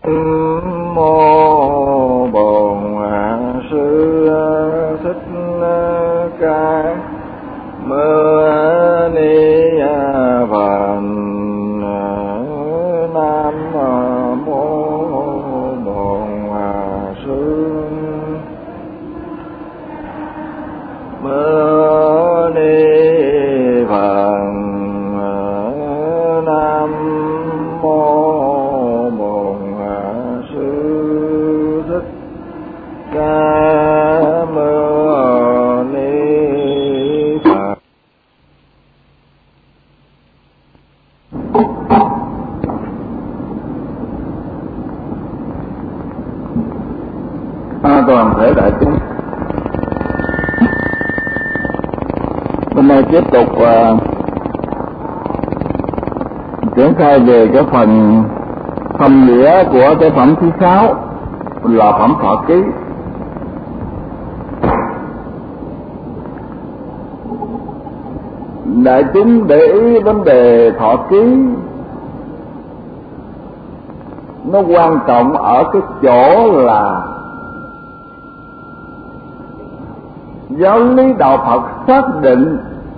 Mô Bổn Sư Thích Ca Mâu Ni Phật. Nam Mô Bổn Sư Mâu Ni Phật. Nam Mô Bổn Sư Thích Ca Mâu Ni Phật. Toàn thể đại chúng, hôm nay tiếp tục triển khai về cái phần thâm nghĩa của cái phẩm thứ 6 là phẩm thọ ký. Đại chúng để ý vấn đề thọ ký nó quan trọng ở cái chỗ là giáo lý đạo Phật xác định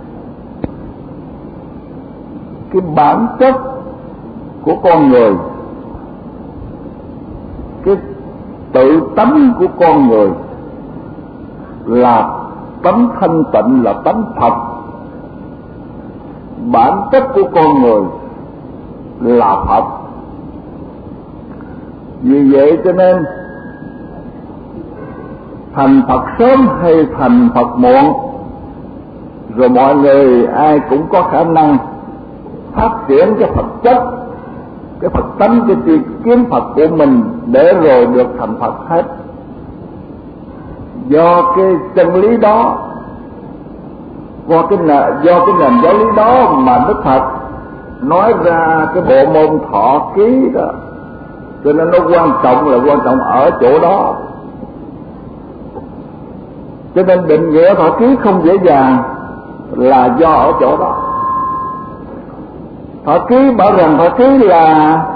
cái bản chất của con người, cái tự tánh của con người là tánh thanh tịnh, là tánh Phật. Bản chất của con người là Phật. Vì vậy cho nên thành Phật sớm hay thành Phật muộn, rồi mọi người ai cũng có khả năng phát triển cái Phật chất, cái Phật tánh, cái tri kiến Phật của mình để rồi được thành Phật hết. Do cái chân lý đó, do cái nền giáo lý đó mà Đức Phật nói ra cái bộ môn thọ ký đó. Cho nên nó quan trọng ở chỗ đó. Cho nên định nghĩa thọ ký không dễ dàng là do ở chỗ đó. Thọ ký bảo rằng thọ ký là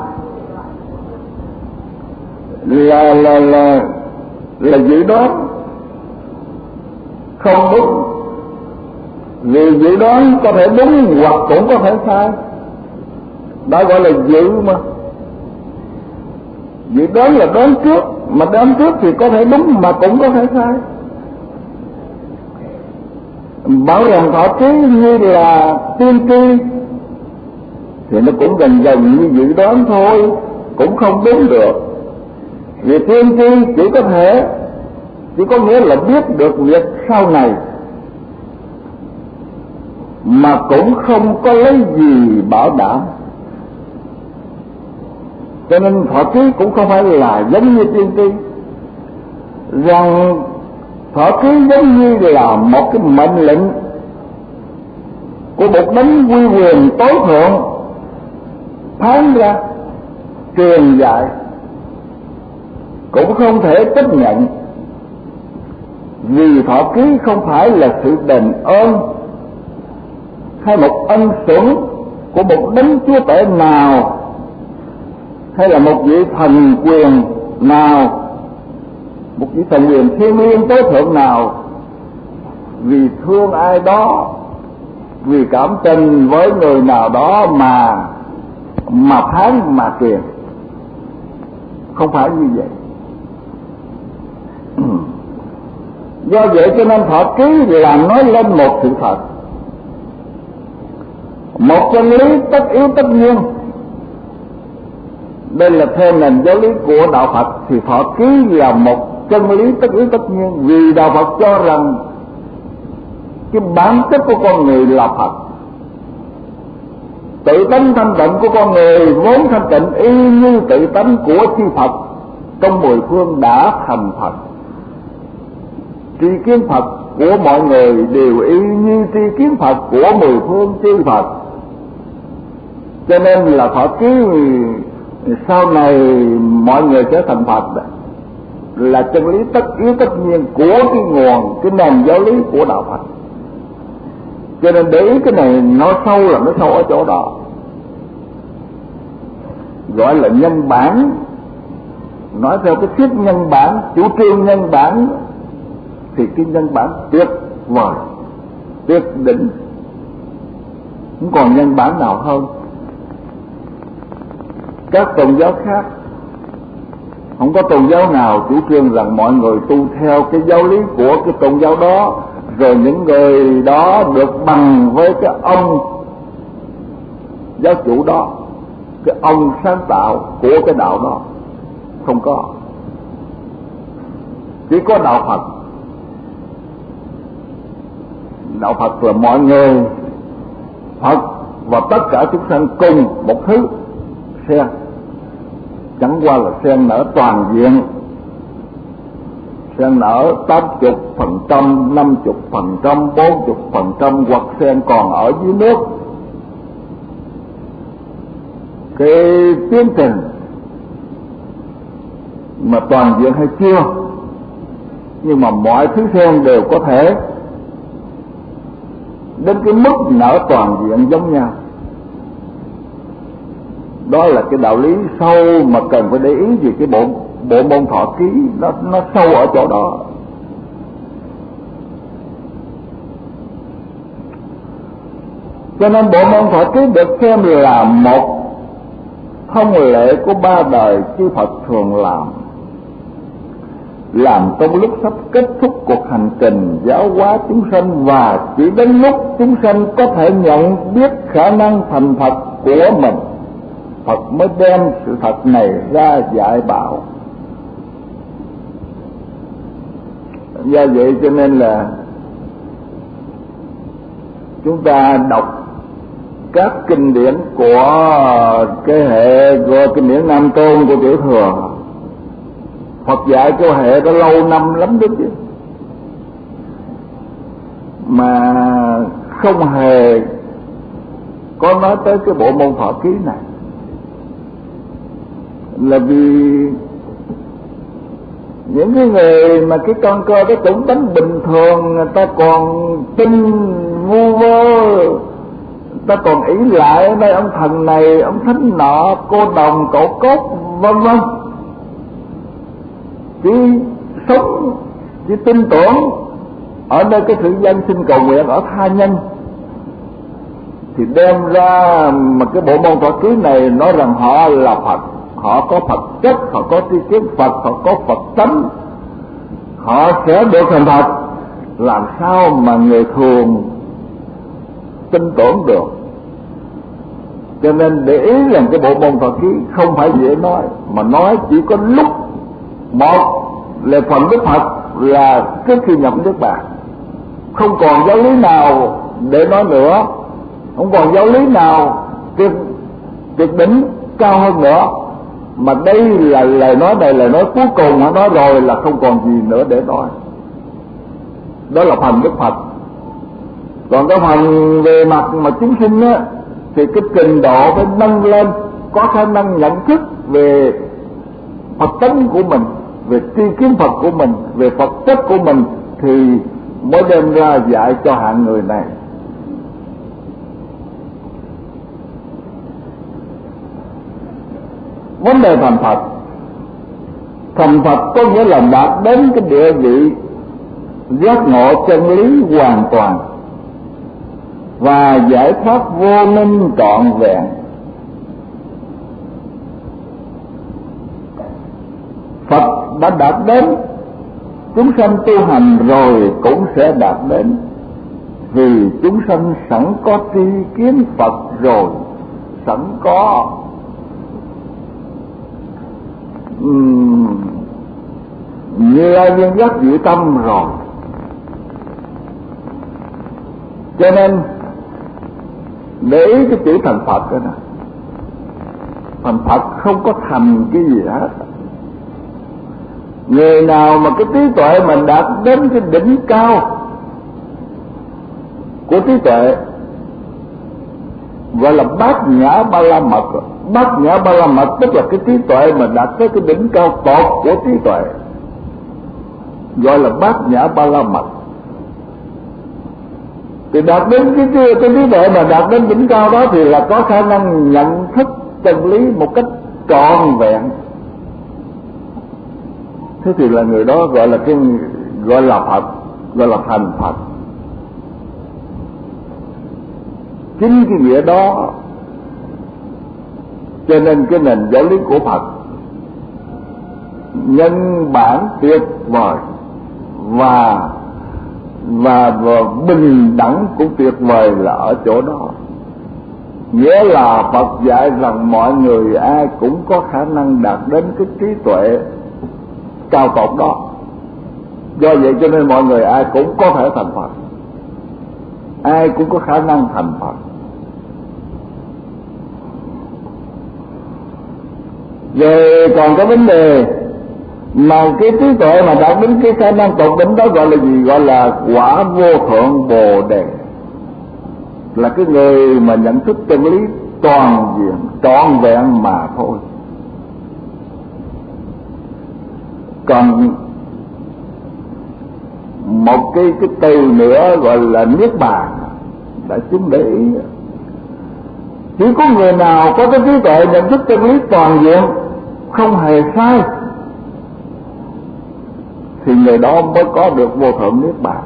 dự đoán không đúng. Vì dự đoán có thể đúng hoặc cũng có thể sai. Đó gọi là dự mà. Dự đoán là đoán trước, mà đoán trước thì có thể đúng mà cũng có thể sai. Bảo rằng thọ ký như là tiên tri thì nó cũng gần như dự đoán thôi, cũng không đúng được. Vì tiên tri chỉ có nghĩa là biết được việc sau này, mà cũng không có lấy gì bảo đảm. Cho nên thọ ký cũng không phải là giống như tiên tri. Rằng thọ ký giống như là một cái mệnh lệnh của một đấng uy quyền tối thượng phán ra, truyền dạy, cũng không thể chấp nhận. Vì thọ ký không phải là sự đền ơn hay một ân xuân của một đấng chúa tể nào, hay là một vị thần quyền nào, một vị thần quyền thiêng liêng tối thượng nào, vì thương ai đó, vì cảm tình với người nào đó mà phán mà truyền. Không phải như vậy. Do vậy cho nên thọ ký là nói lên một sự thật, một chân lý tất yếu tất nhiên. Đây là theo nền giáo lý của đạo Phật thì thọ ký là một chân lý tất yếu tất nhiên. Vì đạo Phật cho rằng cái bản chất của con người là Phật. Tự tánh thanh tịnh của con người vốn thanh tịnh y như tự tánh của chư Phật trong mười phương đã thành Phật. Tri kiến Phật của mọi người đều y như tri kiến Phật của mười phương chư Phật. Cho nên là thọ ký sau này mọi người sẽ thành Phật đó, là chân lý tất yếu tất nhiên của cái nguồn, cái nền giáo lý của đạo Phật. Cho nên để ý cái này nó sâu là nó sâu ở chỗ đó, gọi là nhân bản nói theo cái thuyết nhân bản, chủ trương nhân bản, thì cái nhân bản tuyệt vời, tuyệt đỉnh, không còn nhân bản nào hơn. Các tôn giáo khác, không có tôn giáo nào chủ trương rằng mọi người tu theo cái giáo lý của cái tôn giáo đó, rồi những người đó được bằng với cái ông giáo chủ đó, cái ông sáng tạo của cái đạo đó. Không có. Chỉ có đạo Phật. Đạo Phật là mọi người, Phật và tất cả chúng sanh cùng một thứ sen, chẳng qua là sen nở toàn diện, sen nở 80%, 50%, 40%, hoặc sen còn ở dưới nước. Cái tiến trình mà toàn diện hay chưa, nhưng mà mọi thứ sen đều có thể đến cái mức nở toàn diện giống nhau. Đó là cái đạo lý sâu mà cần phải để ý về cái bộ môn thọ ký, nó sâu ở chỗ đó. Cho nên bộ môn thọ ký được xem là một thông lệ của ba đời chư Phật thường làm trong lúc sắp kết thúc cuộc hành trình giáo hóa chúng sanh, và chỉ đến lúc chúng sanh có thể nhận biết khả năng thành Phật của mình, Phật mới đem sự thật này ra dạy bảo. Do vậy cho nên là chúng ta đọc các kinh điển của cái hệ gọi kinh điển Nam Tôn của Tiểu Thừa, Phật dạy cái hệ đó lâu năm lắm đó chứ, mà không hề có nói tới cái bộ môn thọ ký này. Là vì những cái người mà cái con cơ đó cũng đánh bình thường, người ta còn tin ngu vơ, người ta còn ỷ lại đây ông thần này, ông thánh nọ, cô đồng, cậu cốt, vân vân, chỉ sống, chỉ tin tưởng ở nơi cái sự dân sinh cầu nguyện ở tha nhân, thì đem ra mà cái bộ môn thọ ký này nói rằng họ là Phật, họ có Phật chất, họ có tri kiến Phật, họ có Phật tánh, họ sẽ được thành Phật. Làm sao mà người thường tin tưởng được? Cho nên để ý rằng cái bộ môn thọ ký không phải dễ nói, mà nói chỉ có lúc một là phần Đức Phật là trước khi nhập Niết Bàn, không còn giáo lý nào để nói nữa, không còn giáo lý nào tuyệt đỉnh cao hơn nữa, mà đây là lời nói này, lời nói cuối cùng, họ nói rồi là không còn gì nữa để nói. Đó là phần Đức Phật. Còn cái phần về mặt mà chúng sinh á, thì cái trình độ phải nâng lên, có khả năng nhận thức về Phật tánh của mình, về tri kiến Phật của mình, về Phật chất của mình, thì mới đem ra dạy cho hạng người này. Vấn đề thành Phật, thành Phật có nghĩa là đạt đến cái địa vị giác ngộ chân lý hoàn toàn và giải thoát vô minh trọn vẹn. Phật đã đạt đến, chúng sanh tu hành rồi cũng sẽ đạt đến, vì chúng sanh sẵn có tri kiến Phật rồi, sẵn có Như Lai viên giác dị tâm rồi. Cho nên để ý cái chữ thành Phật đó nè, thành Phật không có thành cái gì hết. Người nào mà cái trí tuệ mình đạt đến cái đỉnh cao của trí tuệ gọi là bát nhã ba la mật. Bát nhã ba la mật tức là cái trí tuệ mà đạt tới cái đỉnh cao tột của trí tuệ, gọi là bát nhã ba la mật. Thì đạt đến cái trí tuệ mà đạt đến đỉnh cao đó thì là có khả năng nhận thức chân lý một cách trọn vẹn. thế thì là người đó gọi là Phật, gọi là thành Phật. Chính cái nghĩa đó cho nên cái nền giáo lý của Phật nhân bản tuyệt vời và bình đẳng cũng tuyệt vời là ở chỗ đó. Nghĩa là Phật dạy rằng mọi người ai cũng có khả năng đạt đến cái trí tuệ cao tột đó. Do vậy cho nên mọi người ai cũng có thể thành Phật, ai cũng có khả năng thành Phật. Rồi còn cái vấn đề mà cái trí tuệ mà đạt đến cái khả năng tột đỉnh đó gọi là gì? Gọi là quả vô thượng Bồ Đề, là cái người mà nhận thức chân lý toàn diện trọn vẹn mà thôi. Còn một cái từ nữa gọi là niết bàn, đã chúng để ý, chỉ có người nào có cái trí tuệ nhận thức chân lý toàn diện không hề sai thì người đó mới có được vô thượng niết bàn.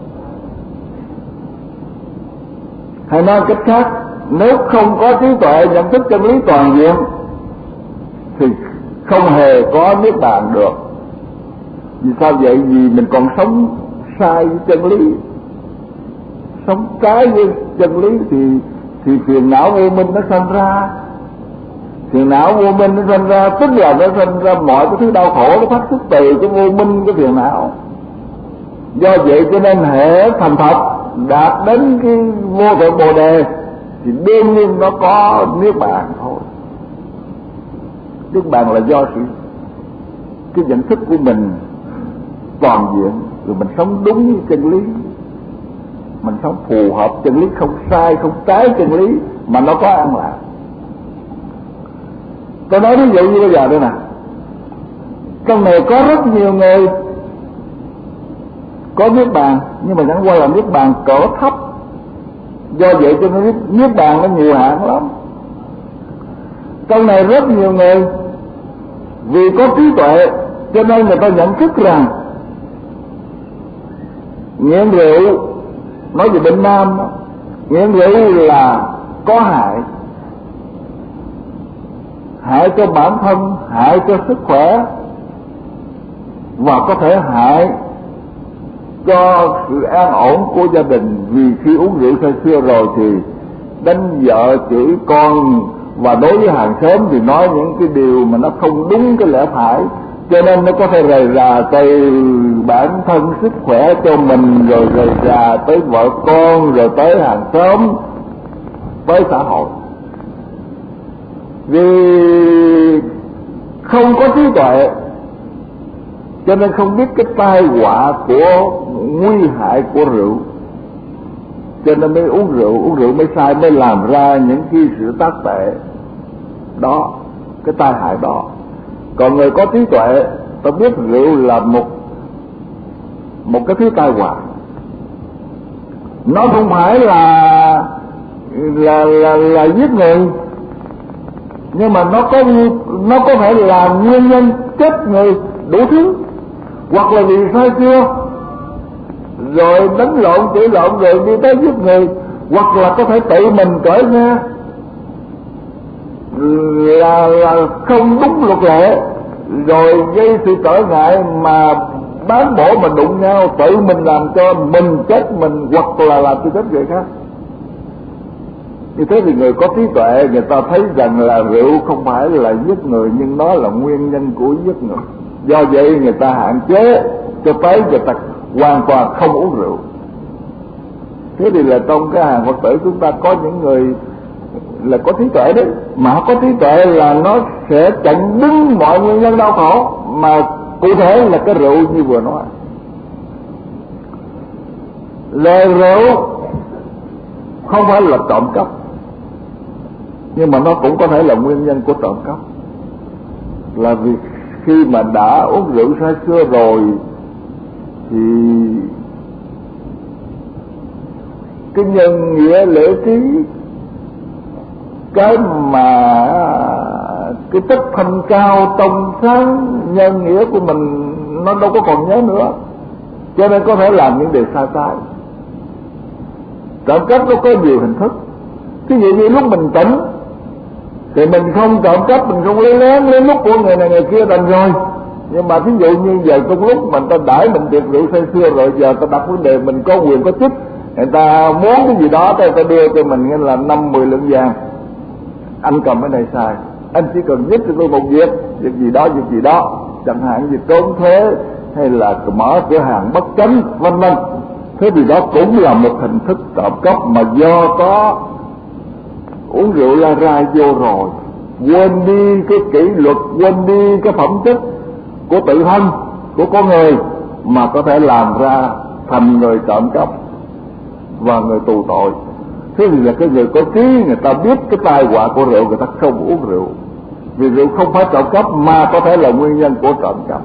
Hay nói cách khác, nếu không có trí tuệ nhận thức chân lý toàn diện thì không hề có niết bàn được. Vì sao vậy? Vì mình còn sống sai với chân lý, sống trái với chân lý thì phiền não vô minh nó sanh ra. Phiền não vô minh nó sanh ra tức là nó sanh ra mọi cái thứ đau khổ, nó phát xuất từ cái vô minh, cái phiền não. Do vậy cho nên hệ thành Phật đạt đến cái vô thượng Bồ Đề thì đương nhiên nó có niết bàn thôi. Niết bàn là do cái nhận thức của mình toàn diện, rồi mình sống đúng với chân lý, mình sống phù hợp chân lý, không sai không trái chân lý mà nó có an lạc. Tôi nói ví dụ như bây giờ đây nè, trong này có rất nhiều người có niết bàn nhưng mà chẳng qua là niết bàn cỡ thấp, do vậy cho nên niết bàn nó nhiều hạn lắm. Trong này rất nhiều người vì có trí tuệ cho nên người ta nhận thức rằng nghiện rượu, nói về bệnh nam đó, nghiện rượu là có hại cho bản thân, hại cho sức khỏe và có thể hại cho sự an ổn của gia đình. Vì khi uống rượu say xưa rồi thì đánh vợ chửi con, và đối với hàng xóm thì nói những cái điều mà nó không đúng cái lẽ phải, cho nên nó có thể rời rà từ bản thân sức khỏe cho mình, rồi rời rà tới vợ con, rồi tới hàng xóm, tới xã hội. Vì không có trí tuệ cho nên không biết cái tai họa của nguy hại của rượu, cho nên mới uống rượu mới sai, mới làm ra những cái sự tác tệ đó, cái tai hại đó. Còn người có trí tuệ, ta biết rượu là một cái thứ tai họa, nó không phải là giết người, nhưng mà nó có thể là nguyên nhân chết người đủ thứ, hoặc là vì say xưa rồi đánh lộn chửi lộn rồi đi tới giết người, hoặc là có thể tự mình cởi ra là không đúng luật lệ rồi gây sự trở ngại mà bán bổ mà đụng nhau, tự mình làm cho mình chết mình, hoặc là làm cho chết người khác. Như thế thì người có trí tuệ người ta thấy rằng là rượu không phải là giết người, nhưng nó là nguyên nhân của giết người. Do vậy người ta hạn chế cho tới người ta hoàn toàn không uống rượu. Thế thì là trong cái hàng Phật tử chúng ta có những người là có trí tuệ đấy, mà có trí tuệ là nó sẽ chặn đứng mọi nguyên nhân đau khổ, mà cụ thể là cái rượu như vừa nói. Lời rượu không phải là trộm cắp, nhưng mà nó cũng có thể là nguyên nhân của trộm cắp, là vì khi mà đã uống rượu say xưa rồi thì cái nhân nghĩa lễ trí, cái mà cái chất thanh cao trong sáng nhân nghĩa của mình nó đâu có còn nhớ nữa, cho nên có thể làm những điều sai trái. Trộm cắp nó có nhiều hình thức. Ví dụ như lúc mình tỉnh thì mình không trộm cắp, mình không lấy lúc của người này người kia đành rồi. Nhưng mà ví dụ như giờ trong lúc mình ta đãi mình tiệc rượu say sưa rồi, giờ ta đặt vấn đề mình có quyền có chức, người ta muốn cái gì đó người ta đưa cho mình như là 5-10 lượng vàng, anh cầm cái này xài, anh chỉ cần giúp cho tôi một việc gì đó, chẳng hạn như trốn thuế hay là mở cửa hàng bất chánh vân vân. Thế thì đó cũng là một hình thức trộm cắp mà do có uống rượu la rai vô rồi, quên đi cái kỷ luật, quên đi cái phẩm chất của tự thân của con người, mà có thể làm ra thành người trộm cắp và người tù tội. Thế thì là cái người có trí, người ta biết cái tai họa của rượu, người ta không uống rượu, vì rượu không phải trộm cắp mà có thể là nguyên nhân của trộm cắp.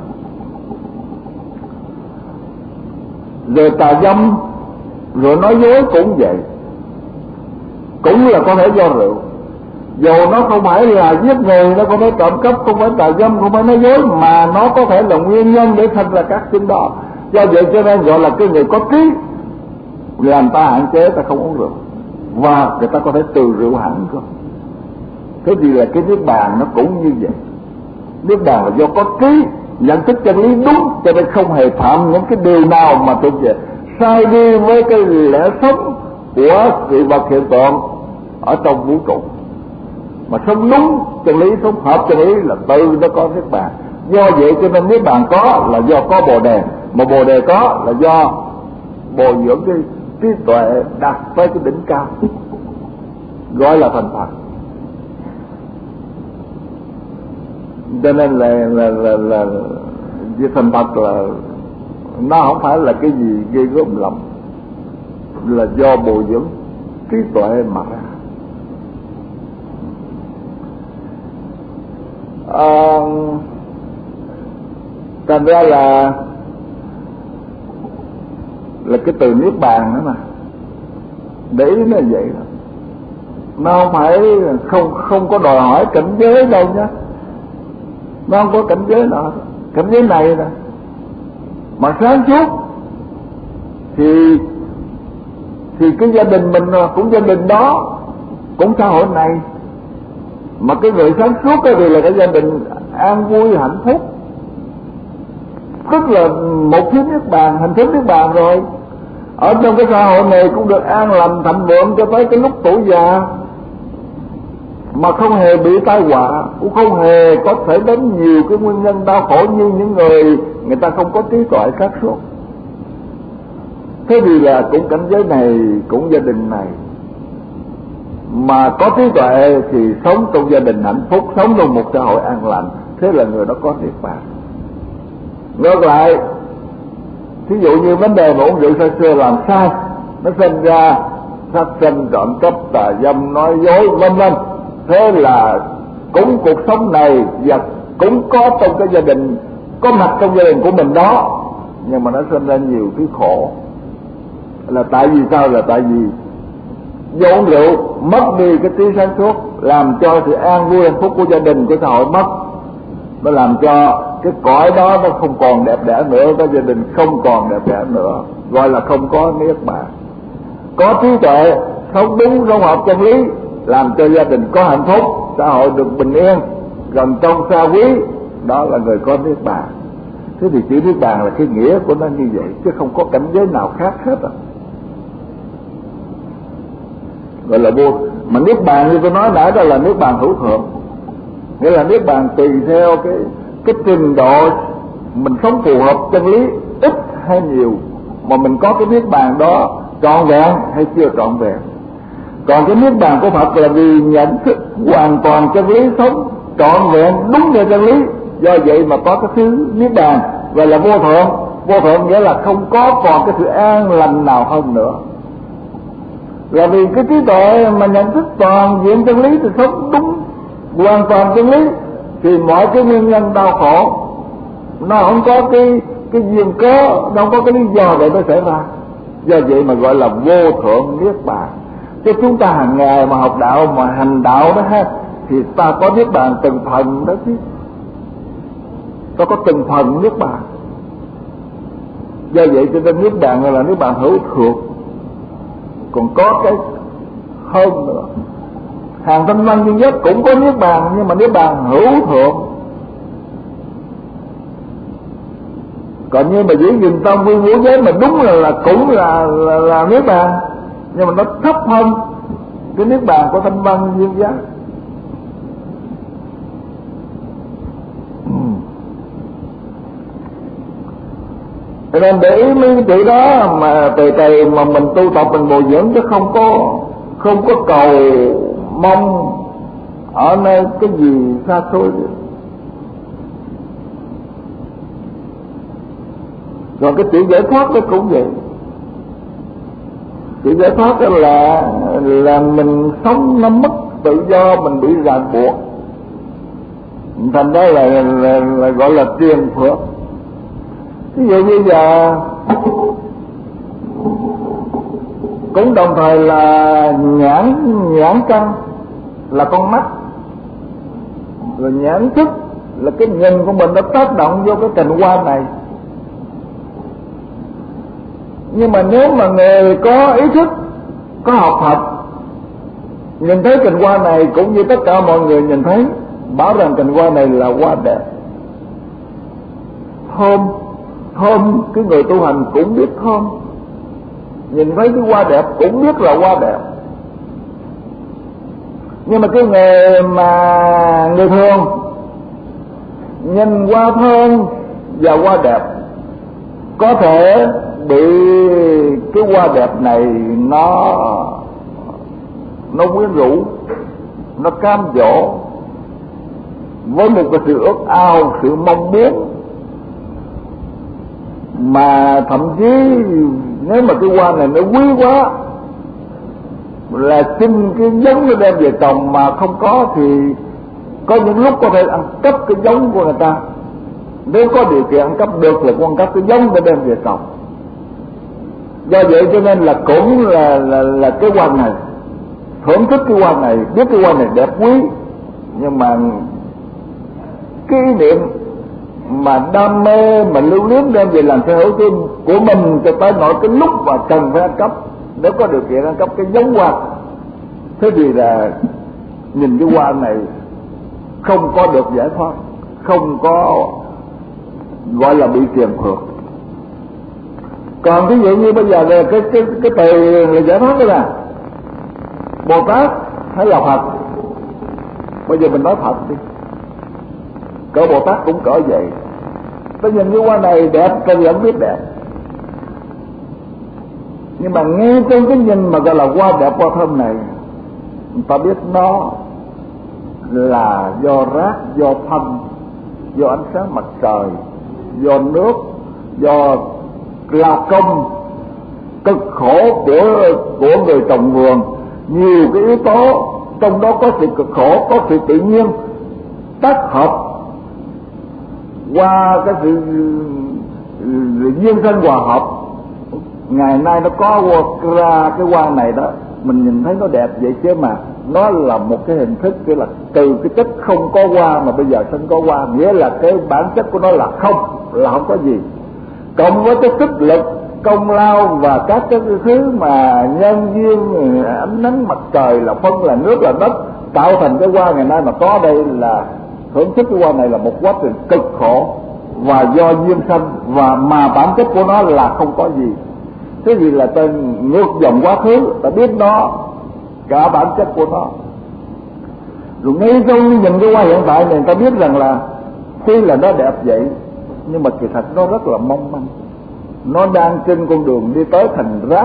Rồi tà dâm, rồi nói dối cũng vậy, cũng là có thể do rượu. Dù nó không phải là giết người, nó không phải trộm cắp, không phải tà dâm, không phải nói dối, mà nó có thể là nguyên nhân để thành ra các chuyện đó. Do vậy cho nên gọi là cái người có trí, làm ta hạn chế ta không uống rượu, và người ta có thể từ rượu hẳn cơ. Thế thì là cái niết bàn nó cũng như vậy. Niết bàn là do có trí, nhận thức chân lý đúng, cho nên không hề phạm những cái điều nào mà tôi về sai đi với cái lẽ sống của sự vật hiện tượng ở trong vũ trụ. Mà sống đúng chân lý, sống hợp chân lý là từ nó có niết bàn. Do vậy cho nên niết bàn có là do có bồ đề, mà bồ đề có là do bồi dưỡng cái trí tuệ đạt tới cái đỉnh cao, gọi là thành Phật. Cho nên là việc thành Phật là nó không phải là cái gì ghê gớm lắm, là do bồi dưỡng trí tuệ mà ra. Thành ra là cái từ niết bàn đó mà để ý nó vậy đó. Nó không phải không có đòi hỏi cảnh giới đâu nhá, nó không có cảnh giới nào, cảnh giới này nè mà sáng suốt thì cái gia đình mình cũng gia đình đó, cũng xã hội này. Mà cái người sáng suốt thì là cái gia đình an vui hạnh phúc, tức là một thứ niết bàn, hình thức niết bàn rồi. Ở trong cái xã hội này cũng được an lành thịnh vượng cho tới cái lúc tuổi già, mà không hề bị tai họa, cũng không hề có thể đến nhiều cái nguyên nhân đau khổ như những người ta không có trí tuệ sáng suốt. Thế thì là cũng cảnh giới này, cũng gia đình này mà có trí tuệ thì sống trong gia đình hạnh phúc, sống trong một xã hội an lành, thế là người đó có niết bàn. Ngược lại, thí dụ như vấn đề mà uống rượu say sưa làm sai, nó sinh ra sát sinh, trộm cắp, tà dâm, nói dối vân vân. Thế là cũng cuộc sống này và cũng có trong cái gia đình, có mặt trong gia đình của mình đó, nhưng mà nó sinh ra nhiều thứ khổ. Là tại vì sao? Là tại vì do uống rượu mất đi cái trí sáng suốt, làm cho sự an vui hạnh phúc của gia đình, của xã hội mất. Nó làm cho cái cõi đó nó không còn đẹp đẽ nữa, cái gia đình không còn đẹp đẽ nữa, gọi là không có niết bàn. Có trí tuệ, sống đúng, sống hợp chân lý, làm cho gia đình có hạnh phúc, xã hội được bình yên, gần trong xa quý, đó là người có niết bàn. Thế thì chữ niết bàn là cái nghĩa của nó như vậy, chứ không có cảnh giới nào khác hết à. Gọi là vô, mà niết bàn như tôi nói nãy đó là niết bàn hữu thượng, nghĩa là niết bàn tùy theo cái trình độ mình sống phù hợp chân lý, ít hay nhiều, mà mình có cái niết bàn đó trọn vẹn hay chưa trọn vẹn. Còn cái niết bàn của Phật là vì nhận thức hoàn toàn chân lý, sống trọn vẹn đúng theo chân lý, do vậy mà có cái thứ niết bàn gọi là vô thượng. Vô thượng nghĩa là không có còn cái sự an lành nào hơn nữa, là vì cái trí tuệ mà nhận thức toàn diện chân lý thì sống đúng hoàn toàn chân lý, thì mọi cái nguyên nhân đau khổ nó không có cái duyên cớ, nó không có cái lý do để nó xảy ra. Do vậy mà gọi là vô thượng niết bàn. Chứ chúng ta hàng ngày mà học đạo mà hành đạo đó ha, thì ta có niết bàn từng phần đó chứ, ta có từng phần niết bàn. Do vậy cho nên niết bàn là niết bàn hữu thượng. Còn có cái hơn nữa, hàng thanh văn duy nhất cũng có niết bàn, nhưng mà niết bàn hữu thượng. Còn như mà giữ gìn tâm quy ngũ giới mà đúng là cũng là niết bàn, nhưng mà nó thấp hơn cái niết bàn của thanh văn duyên giác. Cho nên để ý mấy chữ đó mà từ từ mà mình tu tập, mình bồi dưỡng, chứ không có cầu mong ở nơi cái gì xa xôi. Rồi cái chữ giải thoát nó cũng vậy. Chữ giải thoát đó là mình sống nó mất tự do, mình bị ràng buộc, thành đó là gọi là tiền phước. Ví dụ như giờ cũng đồng thời là nhãn căn là con mắt, rồi nhãn thức là cái nhìn của mình nó tác động vô cái cành hoa này. Nhưng mà nếu mà người có ý thức, có học Phật, nhìn thấy cành hoa này cũng như tất cả mọi người nhìn thấy, bảo rằng cành hoa này là hoa đẹp, thơm. Cái người tu hành cũng biết thơm, nhìn thấy cái hoa đẹp cũng biết là hoa đẹp. Nhưng mà cái người thường nhìn hoa thơm và hoa đẹp, có thể bị cái hoa đẹp này nó quyến rũ, nó cám dỗ với một cái sự ước ao, sự mong muốn, mà thậm chí nếu mà cái hoa này nó quý quá là xin cái giống nó đem về trồng, mà không có thì có những lúc có thể ăn cắp cái giống của người ta. Nếu có điều kiện ăn cắp được là con cắp cái giống để đem về trồng. Do vậy cho nên là cũng là cái hoa này, thưởng thức cái hoa này, biết cái hoa này đẹp quý, nhưng mà cái ý niệm mà đam mê, mà lưu luyến đem về làm sở hữu của mình, cho tới nỗi cái lúc mà cần phải ăn cắp, nếu có điều kiện ăn cắp cái giống hoa. Thế thì là nhìn cái hoa này không có được giải thoát, không có gọi là bị truyền phược. Còn ví dụ như bây giờ là cái từ là giải thoát đó là Bồ Tát hay là Phật. Bây giờ mình nói Phật đi, cỡ Bồ Tát cũng cỡ vậy. Tôi nhìn cái hoa này đẹp, tôi vẫn biết đẹp, nhưng mà nghe trong cái nhìn mà gọi là hoa đẹp, hoa thơm này, người ta biết nó là do rác, do phân, do ánh sáng mặt trời, do nước, do lao công cực khổ của người trồng vườn. Nhiều cái yếu tố, trong đó có sự cực khổ, có sự tự nhiên tác hợp qua cái sự duyên sinh hòa hợp. Ngày nay nó có ra cái hoa này đó, mình nhìn thấy nó đẹp vậy, chứ mà nó là một cái hình thức, tức là từ cái chất không có hoa mà bây giờ sinh có hoa, nghĩa là cái bản chất của nó là không có gì, cộng với cái sức lực, công lao và các cái thứ mà nhân duyên, ánh nắng mặt trời, là phân, là nước, là đất, tạo thành cái hoa ngày nay mà có đây. Là thưởng thức cái hoa này là một quá trình cực khổ và do duyên sanh, và mà bản chất của nó là không có gì. Thế gì là ta ngược dòng quá khứ, ta biết nó cả bản chất của nó. Rồi ngay trong nhìn cái hoa hiện tại này, ta biết rằng là tuy là nó đẹp vậy, nhưng mà kỳ thật nó rất là mong manh. Nó đang trên con đường đi tới thành rác,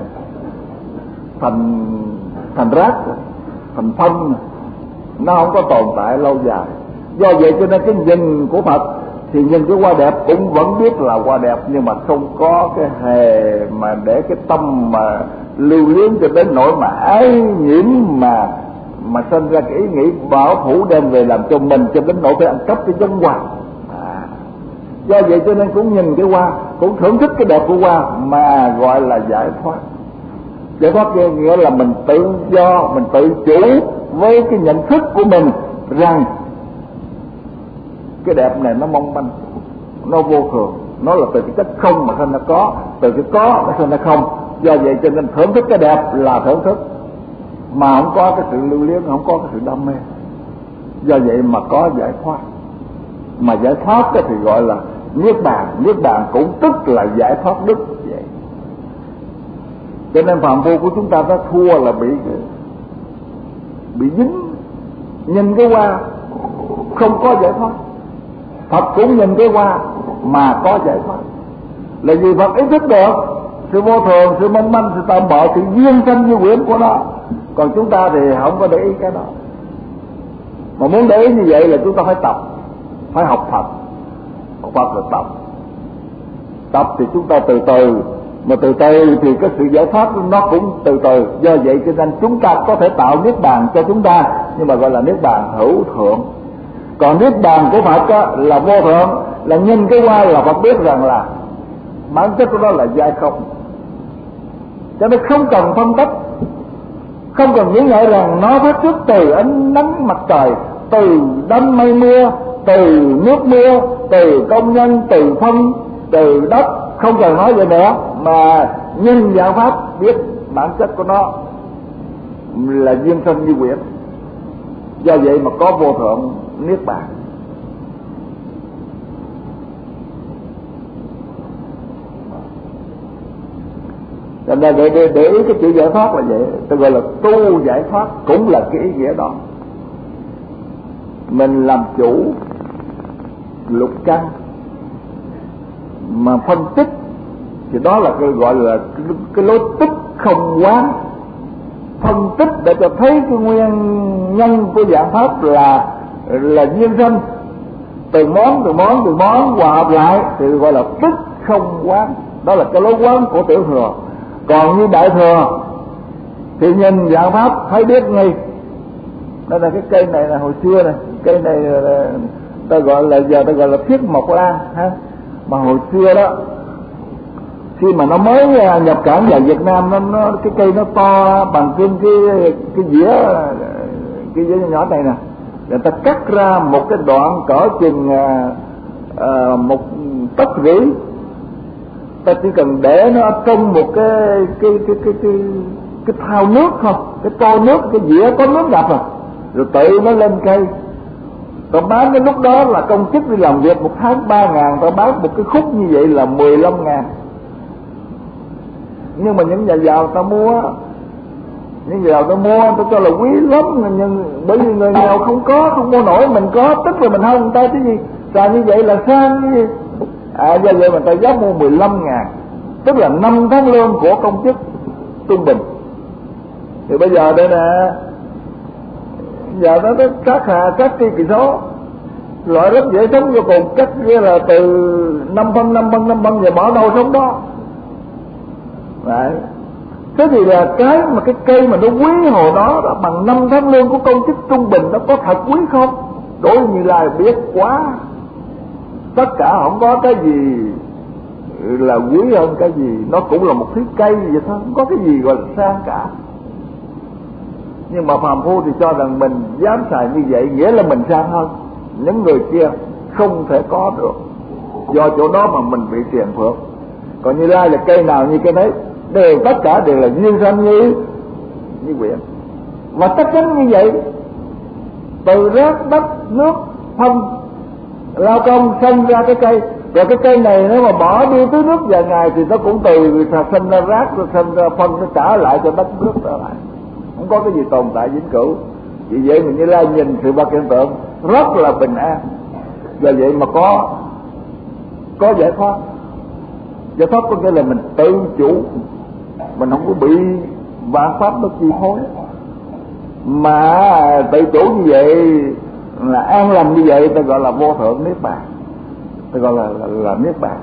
thành rác, thành phân, nó không có tồn tại lâu dài. Do vậy cho nên cái nhìn của Phật thì nhìn cái hoa đẹp cũng vẫn biết là hoa đẹp, nhưng mà không có cái hề mà để cái tâm mà lưu luyến cho đến nỗi mà ái nhiễm, mà sinh ra cái ý nghĩ bảo thủ đem về làm cho mình, cho đến nỗi phải ăn cắp cái giống hoa. Do vậy cho nên cũng nhìn cái hoa, cũng thưởng thức cái đẹp của hoa, mà gọi là giải thoát. Giải thoát nghĩa là mình tự do, mình tự chủ với cái nhận thức của mình rằng cái đẹp này nó mong manh, nó vô thường, Nó là từ cái chất không mà thành ra có, từ cái có nó thành ra không. Do vậy cho nên thưởng thức cái đẹp là thưởng thức, mà không có cái sự lưu luyến, không có cái sự đam mê. Do vậy mà có giải thoát. Mà giải thoát thì gọi là niết bàn. Niết bàn cũng tức là giải thoát đức vậy. Cho nên phàm phu của chúng ta đã thua là bị dính, nhìn cái hoa không có giải thoát. Phật cũng nhìn cái hoa mà có giải thoát. Là vì Phật ý thức được sự vô thường, sự mong manh, sự tạm bợ, sự duyên sanh như quyển của nó. Còn chúng ta thì không có để ý cái đó. Mà muốn để ý như vậy là chúng ta phải tập, phải học Phật. Học Phật là tập. Tập thì chúng ta từ từ, mà từ từ thì cái sự giải thoát nó cũng từ từ. Do vậy cho nên chúng ta có thể tạo niết bàn cho chúng ta, nhưng mà gọi là niết bàn hữu thượng. Còn niết bàn của Phật là vô thượng, là nhìn cái qua là Phật biết rằng là bản chất của nó là giai không. Cho nên không cần phân tích, không cần nghĩ ngợi rằng nó phát xuất từ ánh nắng mặt trời, từ đám mây mưa, từ nước mưa, từ công nhân, từ phân, từ đất. Không cần nói vậy nữa, mà nhìn giáo pháp biết bản chất của nó là duyên sanh như quyển. Do vậy mà có vô thượng niết bàn. Cho nên để ý cái chữ giải thoát là vậy. Tôi gọi là tu giải thoát, cũng là cái ý nghĩa đó. Mình làm chủ lục căn mà phân tích thì đó là cái gọi là cái lối tích không quán. Phân tích để cho thấy cái nguyên nhân của dạng pháp là duyên sanh, từ món hòa hợp lại thì gọi là tích không quán. Đó là cái lối quán của tiểu thừa. Còn như đại thừa thì nhìn dạng pháp thấy biết ngay. Đây là cái cây này là hồi xưa này, cây này là, ta gọi là giờ ta gọi là thiết mộc lan ha. Mà hồi xưa đó, khi mà nó mới nhập cảng vào Việt Nam, nó cái cây nó to bằng cái dĩa nhỏ này nè. Người ta cắt ra một cái đoạn cỡ chừng 1,5 tấc, ta chỉ cần để nó trong một cái thau nước thôi, cái tô nước, cái dĩa có nước ngập rồi tự nó lên cây. Tao bán cái lúc đó là công chức đi làm việc 1 tháng 3.000, tao bán một cái khúc như vậy là 15.000. Nhưng mà những nhà giàu tao mua, tao cho là quý lắm, nhưng bởi vì người nghèo không mua nổi, mình có, tức là mình hơn người ta chứ gì. Xài như vậy là sang cái gì. Do vậy mà ta giá mua 15.000, tức là 5 tháng lương của công chức trung bình. Thì bây giờ đây nè, giờ nó cắt kỳ số, loại rất dễ sống vô cùng, cắt kia là từ 5 phân và bỏ đâu sống đó. Đấy. Thế thì là cái cây mà nó quý hồi đó bằng 5 tháng lương của công chức trung bình, nó có thật quý không? Đối với Như Lai biết quá. Tất cả không có cái gì là quý hơn cái gì, nó cũng là một thứ cây vậy thôi, không có cái gì gọi là sang cả. Nhưng mà phàm phu thì cho rằng mình dám xài như vậy nghĩa là mình sang hơn những người kia, không thể có được. Do chỗ đó mà mình bị tiền phước. Còn Như Lai là cây nào như cây đấy, tất cả đều là duyên sanh như quyển. Và tất chắn như vậy, từ rác đất nước phân lao công sinh ra cái cây. Rồi cái cây này nếu mà bỏ đi tưới nước vài ngày thì nó cũng từ sinh ra rác, rồi sinh ra phân, nó trả lại cho đất nước trở lại. Không có cái gì tồn tại vĩnh cửu. Vì vậy mình Như Lai nhìn sự vật hiện tượng rất là bình an. Do vậy mà có giải thoát. Giải thoát có nghĩa là mình tự chủ, mình không có bị vạn pháp nó chi phối, mà tự chủ như vậy là an lành như vậy, ta gọi là vô thượng niết bàn, ta gọi là niết bàn.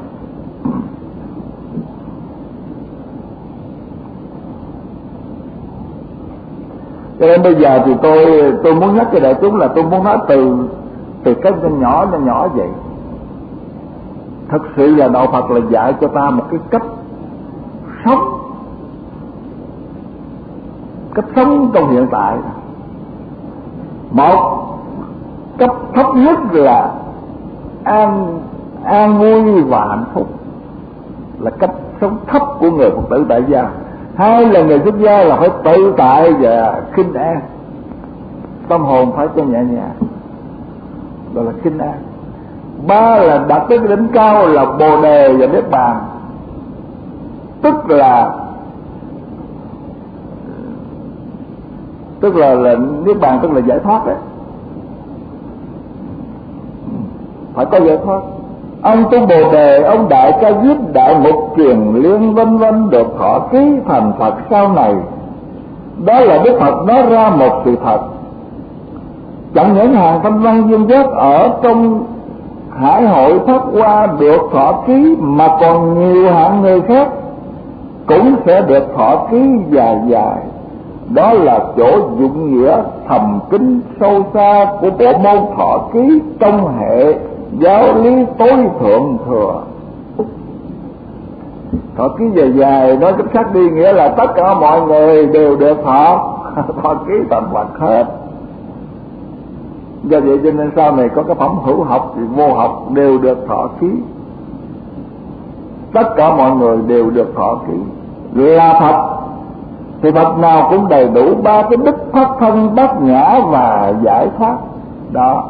Cho nên bây giờ thì tôi muốn nhắc cho đại chúng là tôi muốn nói từ cái nhỏ vậy. Thực sự là đạo Phật là dạy cho ta một cái cách sống trong hiện tại. Một, cách thấp nhất là an vui và hạnh phúc, là cách sống thấp của người Phật tử tại gia. Hai là người xuất gia là phải tự tại và khinh an, tâm hồn phải cho nhẹ nhàng, gọi là khinh an. Ba là đạt tới đỉnh cao là Bồ Đề và Niết Bàn, tức là Niết Bàn, tức là giải thoát đấy, phải có giải thoát. Ông tu Bồ Đề, ông đại ca diếp, đại mục truyền liên vân vân được thọ ký thành Phật sau này. Đó là Đức Phật nói ra một sự thật. Chẳng những hàng thanh văn duyên giác ở trong hải hội Pháp Hoa được thọ ký, mà còn nhiều hạng người khác cũng sẽ được thọ ký dài dài. Đó là chỗ dụng nghĩa thầm kín sâu xa của bộ môn thọ ký trong hệ giáo lý tối thượng thừa. Thọ ký dài dài nói cách khác đi, nghĩa là tất cả mọi người đều được thọ ký thành Phật hết. Do vậy cho nên sau này có cái phẩm hữu học thì vô học đều được thọ ký. Tất cả mọi người đều được thọ ký. Là Phật thì Phật nào cũng đầy đủ ba cái đức pháp thân, bát nhã và giải thoát đó.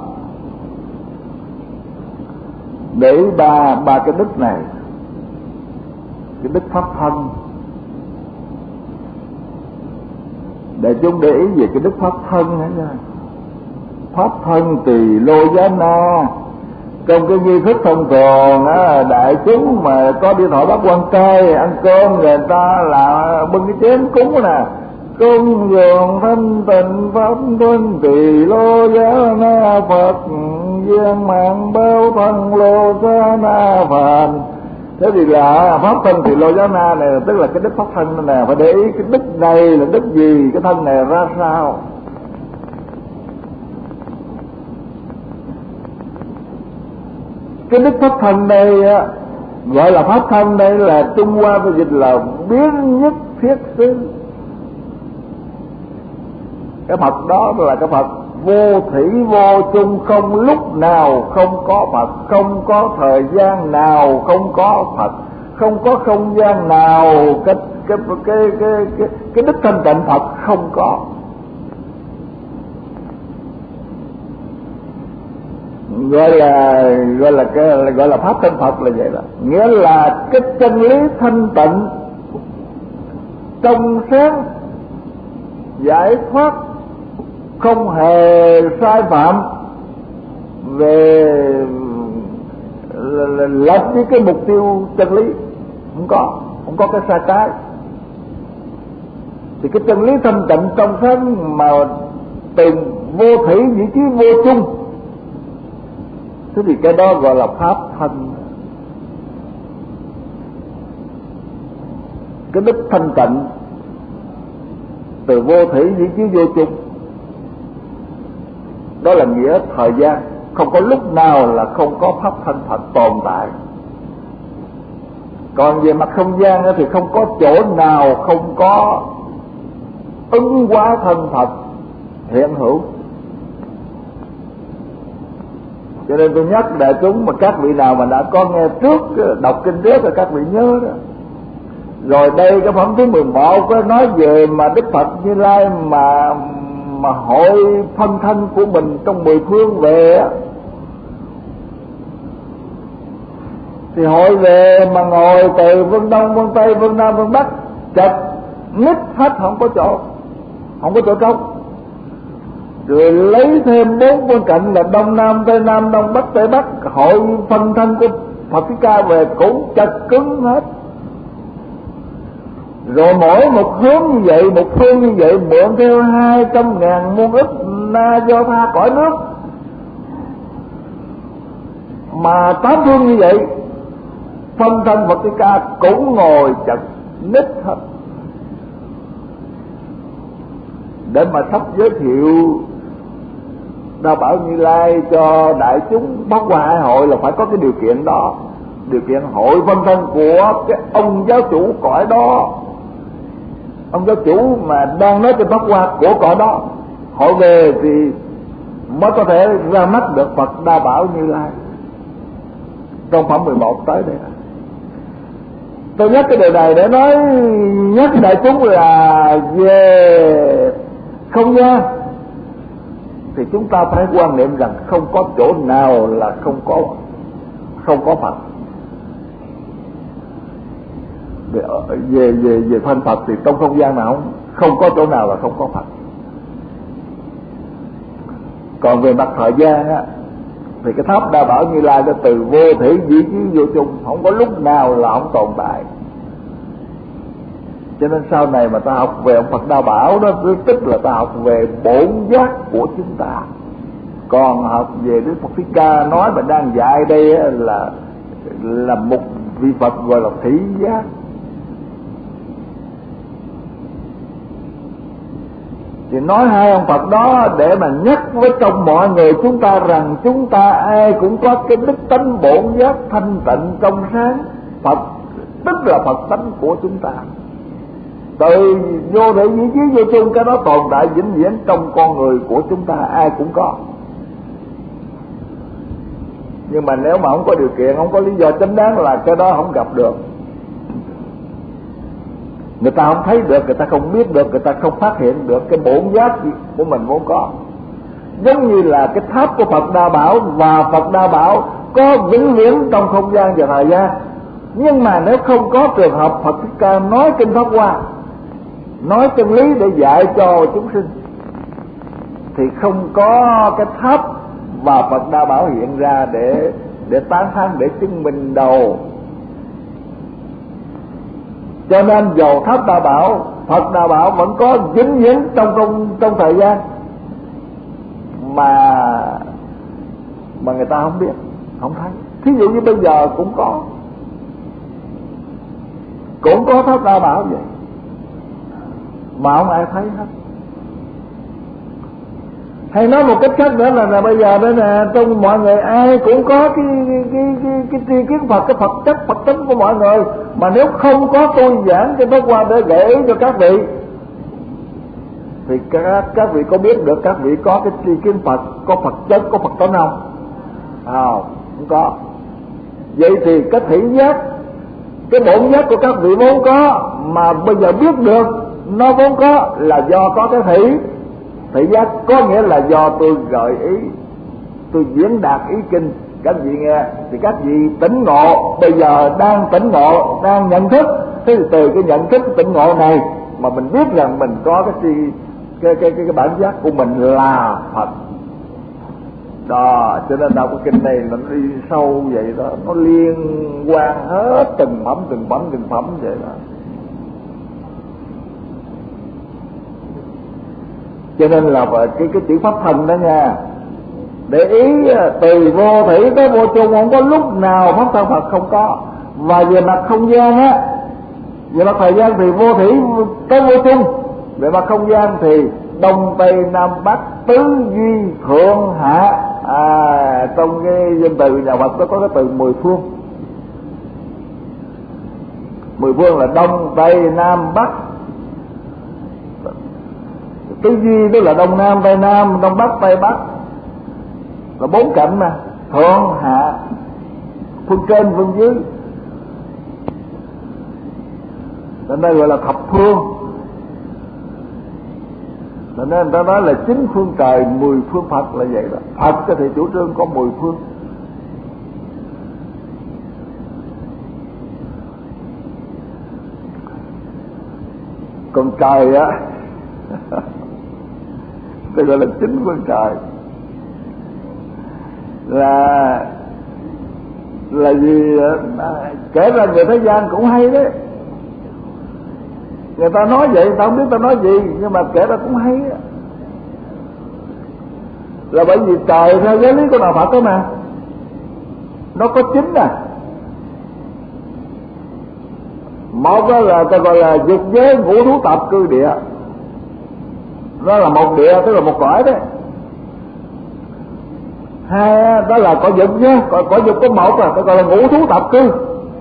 Để ba cái đức này, cái đức pháp thân, để chúng để ý về cái đức pháp thân nữa nha. Pháp thân tỳ lô giá na. Trong cái nghi thức thông thường á, đại chúng mà có đi thọ bát quan trai ăn cơm, người ta là bưng cái chén cúng nè, cúng dường thanh tịnh pháp thân tỳ lô giá na Phật viên mạng bao thân lô giá na phàn. Thế thì là pháp thân tỳ lô giá na này tức là cái đức pháp thân nè. Phải để ý cái đức này là đức gì, cái thân này ra sao. Cái đức pháp thân đây gọi là pháp thân đây là Trung Hoa và dịch là biến nhất thiết xứ. Cái Phật đó là cái Phật vô thủy vô chung, không lúc nào không có Phật, không có thời gian nào không có Phật, không có không gian nào cái đức thanh tịnh Phật không có. gọi là pháp thân Phật là vậy đó. Nghĩa là cái chân lý thanh tịnh, trong sáng, giải thoát, không hề sai phạm về lệch với cái mục tiêu chân lý, không có cái sai trái. Thì cái chân lý thanh tịnh trong sáng mà từ vô thủy vị trí vô chung, thế thì cái đó gọi là pháp thân. Cái đức thanh tịnh từ vô thủy vị trí vô chung, đó là nghĩa thời gian, không có lúc nào là không có pháp thân Phật tồn tại. Còn về mặt không gian thì không có chỗ nào không có ứng hóa thân Phật hiện hữu. Cho nên tôi nhắc đại chúng, mà các vị nào mà đã có nghe trước đọc kinh trước rồi các vị nhớ đó. Rồi đây cái phẩm thứ 11 có nói về mà Đức Phật Như Lai mà hội phân thân của mình trong 10 phương về, thì hội về mà ngồi từ phương Đông, phương Tây, phương Nam, phương Bắc chật nít hết, không có chỗ trống. Rồi lấy thêm 4 phương cạnh là Đông Nam, Tây Nam, Đông Bắc, Tây Bắc, hội phân thân của Phật Thích Ca về cũng chật cứng hết. Rồi mỗi một hướng như vậy, một phương như vậy, mượn theo 200.000 muôn ức na do tha cõi nước, mà 8 phương như vậy, phân thân Phật Thích Ca cũng ngồi chật nít hết. Để mà sắp giới thiệu Đa Bảo Như Lai cho đại chúng Pháp Hoa Hải hội là phải có cái điều kiện đó. Điều kiện hội phân thân của cái ông giáo chủ cõi đó, ông giáo chủ mà đang nói trên Pháp Hoa của cõi đó, hội về thì mới có thể ra mắt được Phật Đa Bảo Như Lai. trong phẩm 11 tới đây. Tôi nhắc cái điều này để nói nhắc đại chúng là về không gian thì chúng ta phải quan niệm rằng không có chỗ nào là không có Phật. Về phân Phật thì trong không gian nào không có chỗ nào là không có Phật. Còn về mặt thời gian á thì cái tháp Đa Bảo Như Lai nó từ vô thể vị trí vô chung, không có lúc nào là không tồn tại. Cho nên sau này mà ta học về ông Phật Đa Bảo đó, tức là ta học về bổn giác của chúng ta. Còn học về Đức Phật Thích Ca nói mà đang dạy đây là một vị Phật gọi là thí giác. Thì nói hai ông Phật đó để mà nhắc với trong mọi người chúng ta rằng chúng ta ai cũng có cái đức tánh bổn giác thanh tịnh trong sáng. Phật tức là Phật tánh của chúng ta. Từ vô thể vị trí vô chung, cái đó tồn tại vĩnh viễn trong con người của chúng ta, ai cũng có. Nhưng mà nếu mà không có điều kiện, không có lý do chính đáng là cái đó không gặp được. Người ta không thấy được, người ta không biết được, người ta không phát hiện được cái bổn giác của mình vốn có. Giống như là cái tháp của Phật Đa Bảo, và Phật Đa Bảo có vĩnh viễn trong không gian và thời gian. Nhưng mà nếu không có trường hợp Phật Thích Ca nói kinh Pháp Hoa, nói chân lý để dạy cho chúng sinh, thì không có cái tháp và Phật Đa Bảo hiện ra để tán thán, để chứng minh đầu. Cho nên dầu tháp Đa Bảo, Phật Đa Bảo vẫn có vĩnh viễn trong thời gian mà người ta không biết, không thấy. Thí dụ như bây giờ cũng có tháp Đa Bảo vậy mà không ai thấy hết. Hay nói một cách khác nữa là bây giờ đây nè, trong mọi người ai cũng có cái tri kiến Phật, cái Phật chất, Phật tính của mọi người. Mà nếu không có tôi giảng cái Pháp Hoa để gợi ý cho các vị, thì các vị có biết được các vị có cái tri kiến Phật, có Phật chất, có Phật tính không? Không có. Vậy thì cái thị giác, cái bổn giác của các vị vốn có, mà bây giờ biết được nó vốn có là do có cái thị giác, có nghĩa là do tôi gợi ý, tôi diễn đạt ý kinh các vị nghe, thì các vị tỉnh ngộ, bây giờ đang tỉnh ngộ, đang nhận thức. Thế thì từ cái nhận thức tỉnh ngộ này mà mình biết rằng mình có cái bản giác của mình là Phật đó. Cho nên đâu cái kinh này nó đi sâu vậy đó, nó liên quan hết từng phẩm vậy đó. Cho nên là cái chữ pháp thân đó nha, để ý từ vô thủy tới vô chung, không có lúc nào pháp thân Phật không có. Và về mặt không gian á, về mặt thời gian thì vô thủy tới vô chung. Về mặt không gian thì đông tây nam bắc tứ duy thượng hạ. Trong cái danh từ nhà Phật có cái từ 10 phương. 10 phương là đông tây nam bắc. Tứ duy đó là đông nam tây nam, đông bắc tây bắc, là 4 cạnh mà. Thượng hạ, phương trên phương dưới, nên đây gọi là thập phương. Nên người ta nói là 9 phương trời 10 phương Phật là vậy đó. Phật thì chủ trương có 10 phương. Còn trời á tôi gọi là 9 phương trời. Là gì? Kể ra người thế gian cũng hay đấy. Người ta nói vậy, ta không biết ta nói gì, nhưng mà kể ra cũng hay á. Là bởi vì trời theo giáo lý của đạo Phật đó mà, nó có 9 à. Một đó là ta gọi là dục giới ngũ thú tập cư địa, nó là một địa, tức là một cõi đấy. Hai đó là cõi dục nhé, cõi dục có một à, ta gọi là ngũ thú tập cư.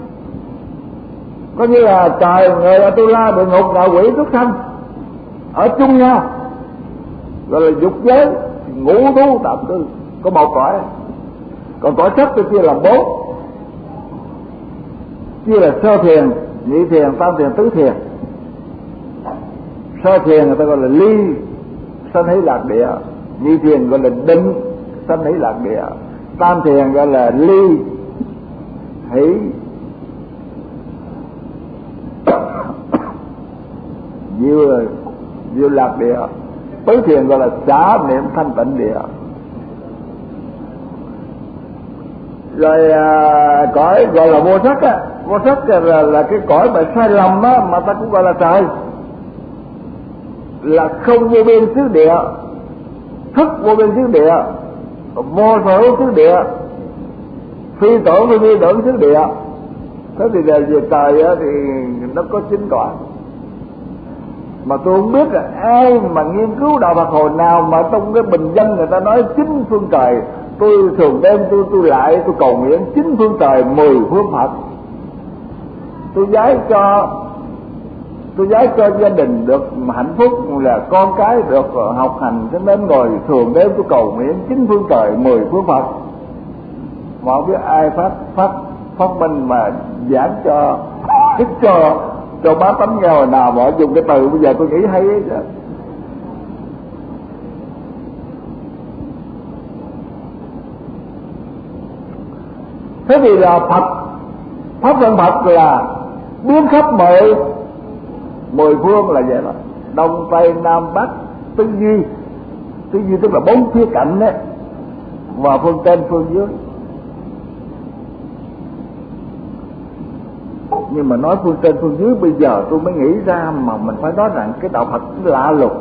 Có như là trời, người Atula, địa ngục, ngạ quỷ, xuất sanh ở chung nhau, gọi là dục giới ngũ thú tập cư, có một cõi. Còn cõi thấp tôi chia làm 4. chia là sơ thiền, nhị thiền, tam thiền, tứ thiền. Sơ thiền người ta gọi là ly, sanh hỷ lạc địa. Nhị thiền gọi là định, sanh hỷ lạc địa. Tam thiền gọi là ly hỷ diệu lạc địa. Tứ thiền gọi là xả niệm thanh tịnh địa. Rồi cõi gọi là vô sắc á, vô sắc là cái cõi mà sai lầm á, mà ta cũng gọi là trời, là không vô biên xứ địa, thức vô biên xứ địa, vô sở xứ địa, phi tưởng phi vi tưởng xứ địa. Thế thì về trời á thì nó có 9 cõi, mà tôi không biết là ai mà nghiên cứu đạo Phật hồi nào mà trong cái bình dân người ta nói 9 phương trời. Tôi thường đem tôi lại tôi cầu nguyện 9 phương trời 10 phương Phật. Tôi giái cho gia đình được hạnh phúc, là con cái được học hành, cho nên rồi thường đêm tôi cầu nguyện 9 phương trời 10 phương Phật. Mà không biết ai phát minh mà giảng cho bá tánh nghe hồi nào mà dùng cái từ bây giờ tôi nghĩ hay ấy chứ. Thế thì là Phật, pháp thân Phật là biến khắp mười phương là vậy đó, đông tây nam bắc tứ duy tức là 4 khía cạnh đấy, và phương trên phương dưới. Nhưng mà nói phương trên phương dưới bây giờ tôi mới nghĩ ra, mà mình phải nói rằng cái đạo Phật lạ lùng.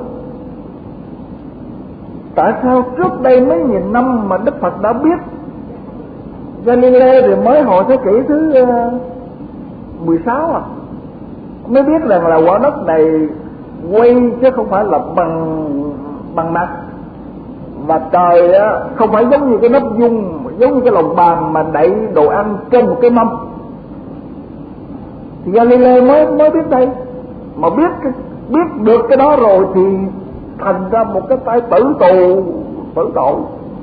Tại sao trước đây mấy nghìn năm mà Đức Phật đã biết? Galileo thì mới hồi thế kỷ thứ 16 mới biết rằng là quả đất này quay chứ không phải là bằng mặt, và trời không phải giống như cái nắp dung, giống như cái lồng bàn mà đậy đồ ăn trên một cái mâm. Thì Galileo mới biết đây, mà biết được cái đó rồi thì thành ra một cái tay tử tội.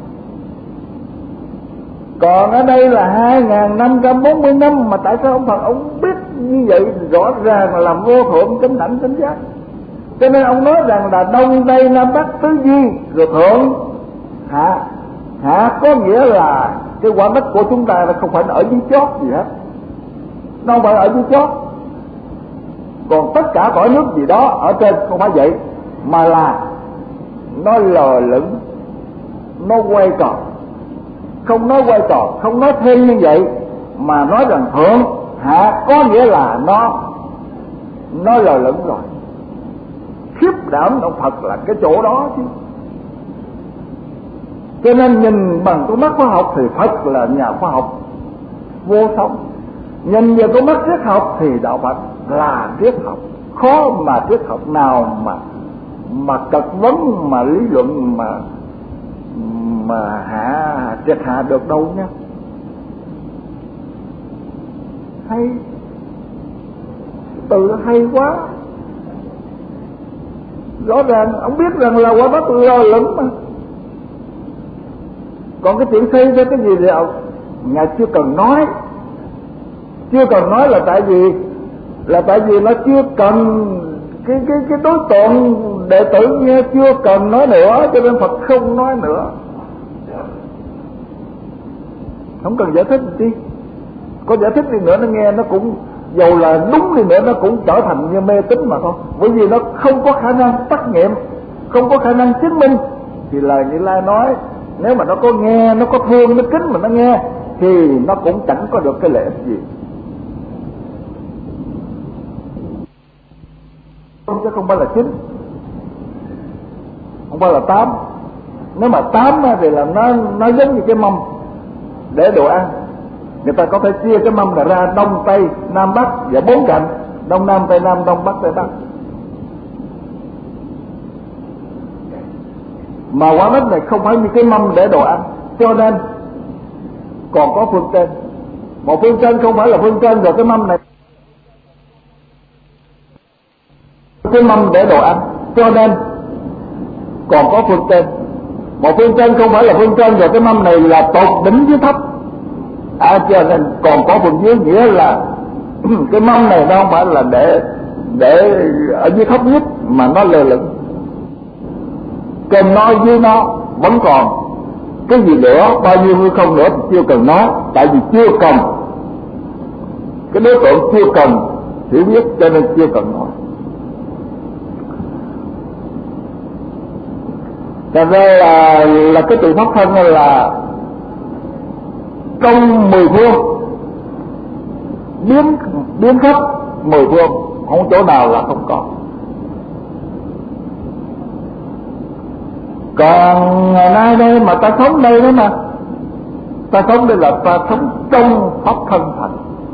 Còn ở đây là 2540 năm mà tại sao ông Phật ông biết như vậy, rõ ràng là làm vô thượng chánh đẳng chánh giác. Cho nên ông nói rằng là đông tây nam bắc tứ duy, rồi thượng hạ có nghĩa là cái quả đất của chúng ta là không phải ở dưới chót gì hết, nó không phải ở dưới chót. Còn tất cả cõi nước gì đó ở trên không phải vậy, mà là nó lờ lửng, nó quay tròn. Không nói quay tròn, không nói thêm như vậy, mà nói rằng thượng hạ có nghĩa là nó lờ lửng rồi. Khiếp đảm ông Phật là cái chỗ đó chứ. Cho nên nhìn bằng con mắt khoa học thì Phật là nhà khoa học vô song. Nhìn về con mắt triết học thì đạo Phật là triết học. Khó mà triết học nào mà cật vấn, mà lý luận, mà triệt hạ được đâu nha. Hay, từ hay quá. Rõ ràng ông biết rằng là quả đất lơ lửng mà. Còn cái chuyện xây ra cái gì thì ông Ngài chưa cần nói là tại vì nó chưa cần cái đối tượng đệ tử nghe chưa cần nói nữa, cho nên Phật không nói nữa. Không cần giải thích gì, có giải thích đi nữa nó nghe nó cũng, dầu là đúng đi nữa nó cũng trở thành như mê tín mà thôi. Bởi vì nó không có khả năng trắc nghiệm, không có khả năng chứng minh. Thì lời Như Lai nói, nếu mà nó có nghe, nó có thương, nó kính mà nó nghe, thì nó cũng chẳng có được cái lợi ích gì. Chứ không phải là 9, không phải là 8. Nếu mà 8 thì là nó giống như cái mâm để đồ ăn. Người ta có thể chia cái mâm này ra đông tây nam bắc và 4 cạnh, đông nam tây nam, đông bắc tây bắc. Mà quả đất này không phải như cái mâm để đồ ăn, cho nên còn có phương trên. Một phương trên không phải là phương trên rồi cái mâm này cái mâm để đồ ăn, cho nên còn có phương trên. Một phương trên không phải là phương trên rồi cái mâm này là tột đỉnh dưới thấp, cho nên còn có phương dưới, nghĩa là Cái mâm này nó không phải là để ở dưới thấp nhất, mà nó lơ lửng. Trên nó dưới nó vẫn còn cái gì nữa, bao nhiêu hư không nữa thì chưa cần nói, tại vì chưa cần, cái đối tượng chưa cần hiểu biết cho nên chưa cần nói. Thành ra là cái từ pháp thân là trong 10 phương biến khắp 10 phương, không chỗ nào là không có. Còn ngày nay đây mà ta sống đây đó, mà ta sống đây là ta sống trong pháp thân Phật.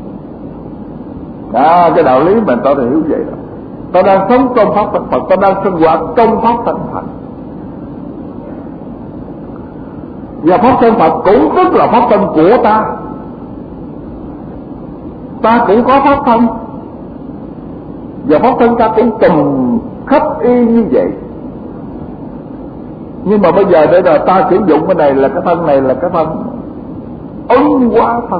Cái đạo lý mình ta phải hiểu vậy đó. Ta đang sống trong pháp thân Phật, ta đang sinh hoạt trong pháp thân Phật. Và pháp thân Phật cũng tức là pháp thân của ta. Ta cũng có pháp thân, và pháp thân ta cũng trùng khắp y như vậy. Nhưng mà bây giờ đây là ta sử dụng cái này là cái thân này là cái thân ứng hóa thân.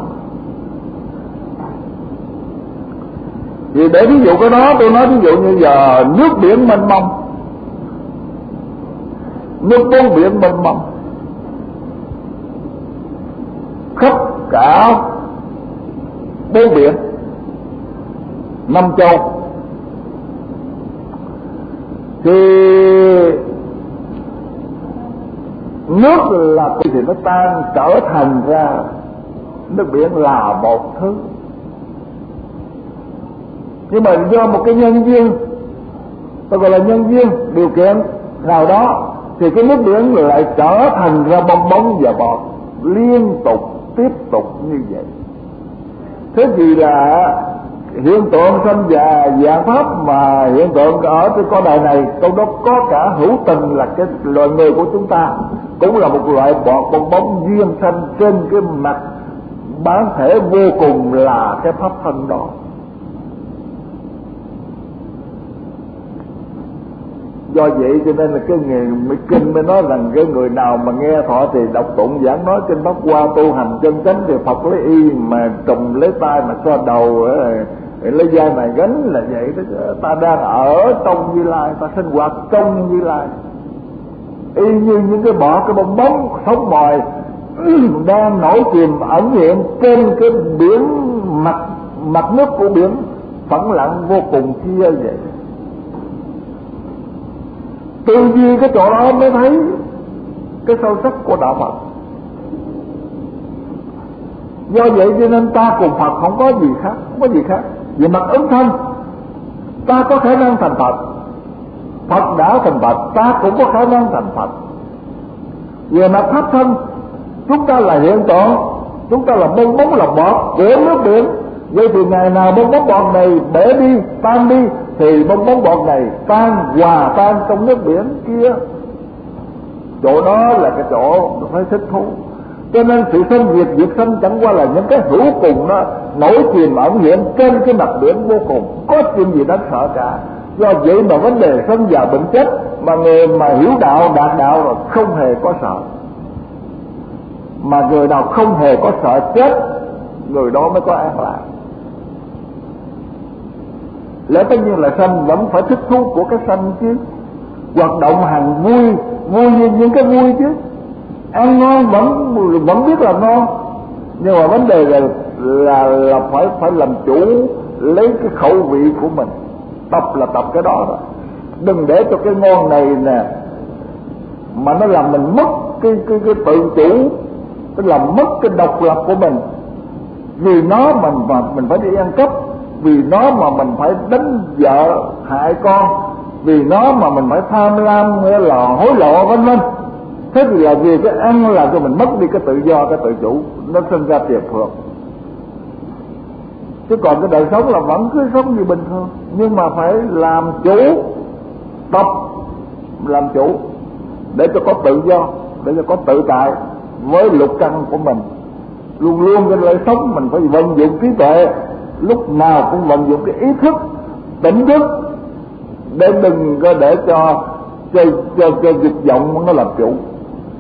Vì để ví dụ cái đó, tôi nói ví dụ như giờ nước biển mênh mông, nước bốn biển mênh mông khắp cả bốn biển, 5 châu, thì nước là thì nó tan trở thành ra nước biển là một thứ. Nhưng mà do một cái nhân duyên, tôi gọi là nhân duyên, điều kiện nào đó, thì cái nước biển lại trở thành ra bong bóng và bọt liên tục tiếp tục như vậy. Thế thì là hiện tượng sanh già dạng pháp, mà hiện tượng ở cái cõi đời này trong đó có cả hữu tình là cái loài người của chúng ta, cũng là một loại bọt bong bóng duyên sanh trên cái mặt bản thể vô cùng là cái pháp thân đó. Do vậy cho nên là cái người kinh mới nói rằng cái người nào mà nghe thọ thì đọc tụng giảng nói kinh Pháp Hoa tu hành chân chánh thì Phật lấy y mà trùm lấy tay mà cho đầu lấy vai mà gánh là vậy đó. Ta đang ở trong Như Lai, ta sinh hoạt trong Như Lai, y như những cái bọt, cái bong bóng sống mồi đang nổi chìm ẩn hiện trên cái biển mặt nước của biển phẳng lặng vô cùng kia vậy. Tư duy cái chỗ đó mới thấy cái sâu sắc của đạo Phật. Do vậy cho nên ta cùng Phật không có gì khác, không có gì khác. Về mặt ứng thân, ta có khả năng thành Phật, Phật đã thành Phật, ta cũng có khả năng thành Phật. Về mặt pháp thân, chúng ta là hiện tượng, chúng ta là bong bóng là bọt của nước biển. Vậy thì ngày nào bong bóng bọt này bể đi, tan đi, thì bong bóng bọt này hòa tan trong nước biển kia. Chỗ đó là cái chỗ phải thích thú. Cho nên sự sanh diệt sanh chẳng qua là những cái hữu cùng đó nổi chìm ẩn hiện trên cái mặt biển vô cùng, có chuyện gì đáng sợ cả. Do vậy mà vấn đề sanh già bệnh chết, mà người mà hiểu đạo đạt đạo rồi không hề có sợ. Mà người nào không hề có sợ chết, người đó mới có an lạc. Lẽ tất nhiên là sanh vẫn phải thích thú của cái sanh chứ, hoạt động hàng vui như những cái vui chứ. Ăn ngon vẫn biết là ngon, nhưng mà vấn đề là phải làm chủ lấy cái khẩu vị của mình. Tập là tập cái đó đó, đừng để cho cái ngon này nè mà nó làm mình mất cái tự chủ, nó làm mất cái độc lập của mình. Vì nó mình phải đi ăn cắp, vì nó mà mình phải đánh vợ hại con, vì nó mà mình phải tham lam nghĩa là hối lộ vân vân. Thế thì là vì cái ăn làm cho mình mất đi cái tự do, cái tự chủ, nó sinh ra tiệp phược. Chứ còn cái đời sống là vẫn cứ sống như bình thường, nhưng mà phải làm chủ, tập làm chủ để cho có tự do, để cho có tự tại với lục căn của mình. Luôn luôn cái đời sống mình phải vận dụng trí tuệ, lúc nào cũng vận dụng cái ý thức, tỉnh thức, để đừng có để cho dục vọng nó làm chủ.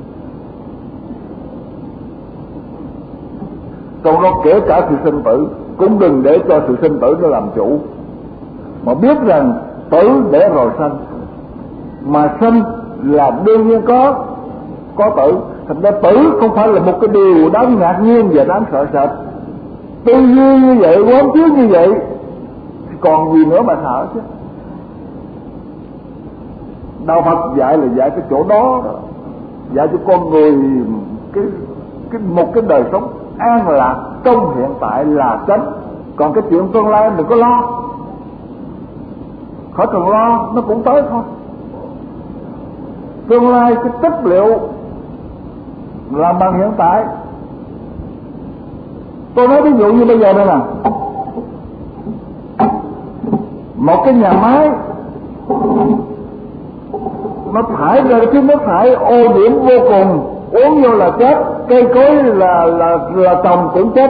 Trong đó kể cả sự sinh tử, cũng đừng để cho sự sinh tử nó làm chủ, mà biết rằng tử để rồi sanh, mà sanh là đương nhiên có tử. Thành ra tử không phải là một cái điều đáng ngạc nhiên và đáng sợ sệt. Tư duy như vậy, quán chiếu như vậy thì còn gì nữa mà sợ chứ. Đạo Phật dạy là dạy cái chỗ đó, dạy cho con người một cái đời sống an lạc trong hiện tại là chánh. Còn cái chuyện tương lai đừng có lo, khỏi cần lo, nó cũng tới thôi. Tương lai cái chất liệu làm bằng hiện tại. Tôi nói ví dụ như bây giờ đây nè, một cái nhà máy nó thải ra cái nước thải ô nhiễm vô cùng, uống vô là chết, cây cối là trồng cũng chết.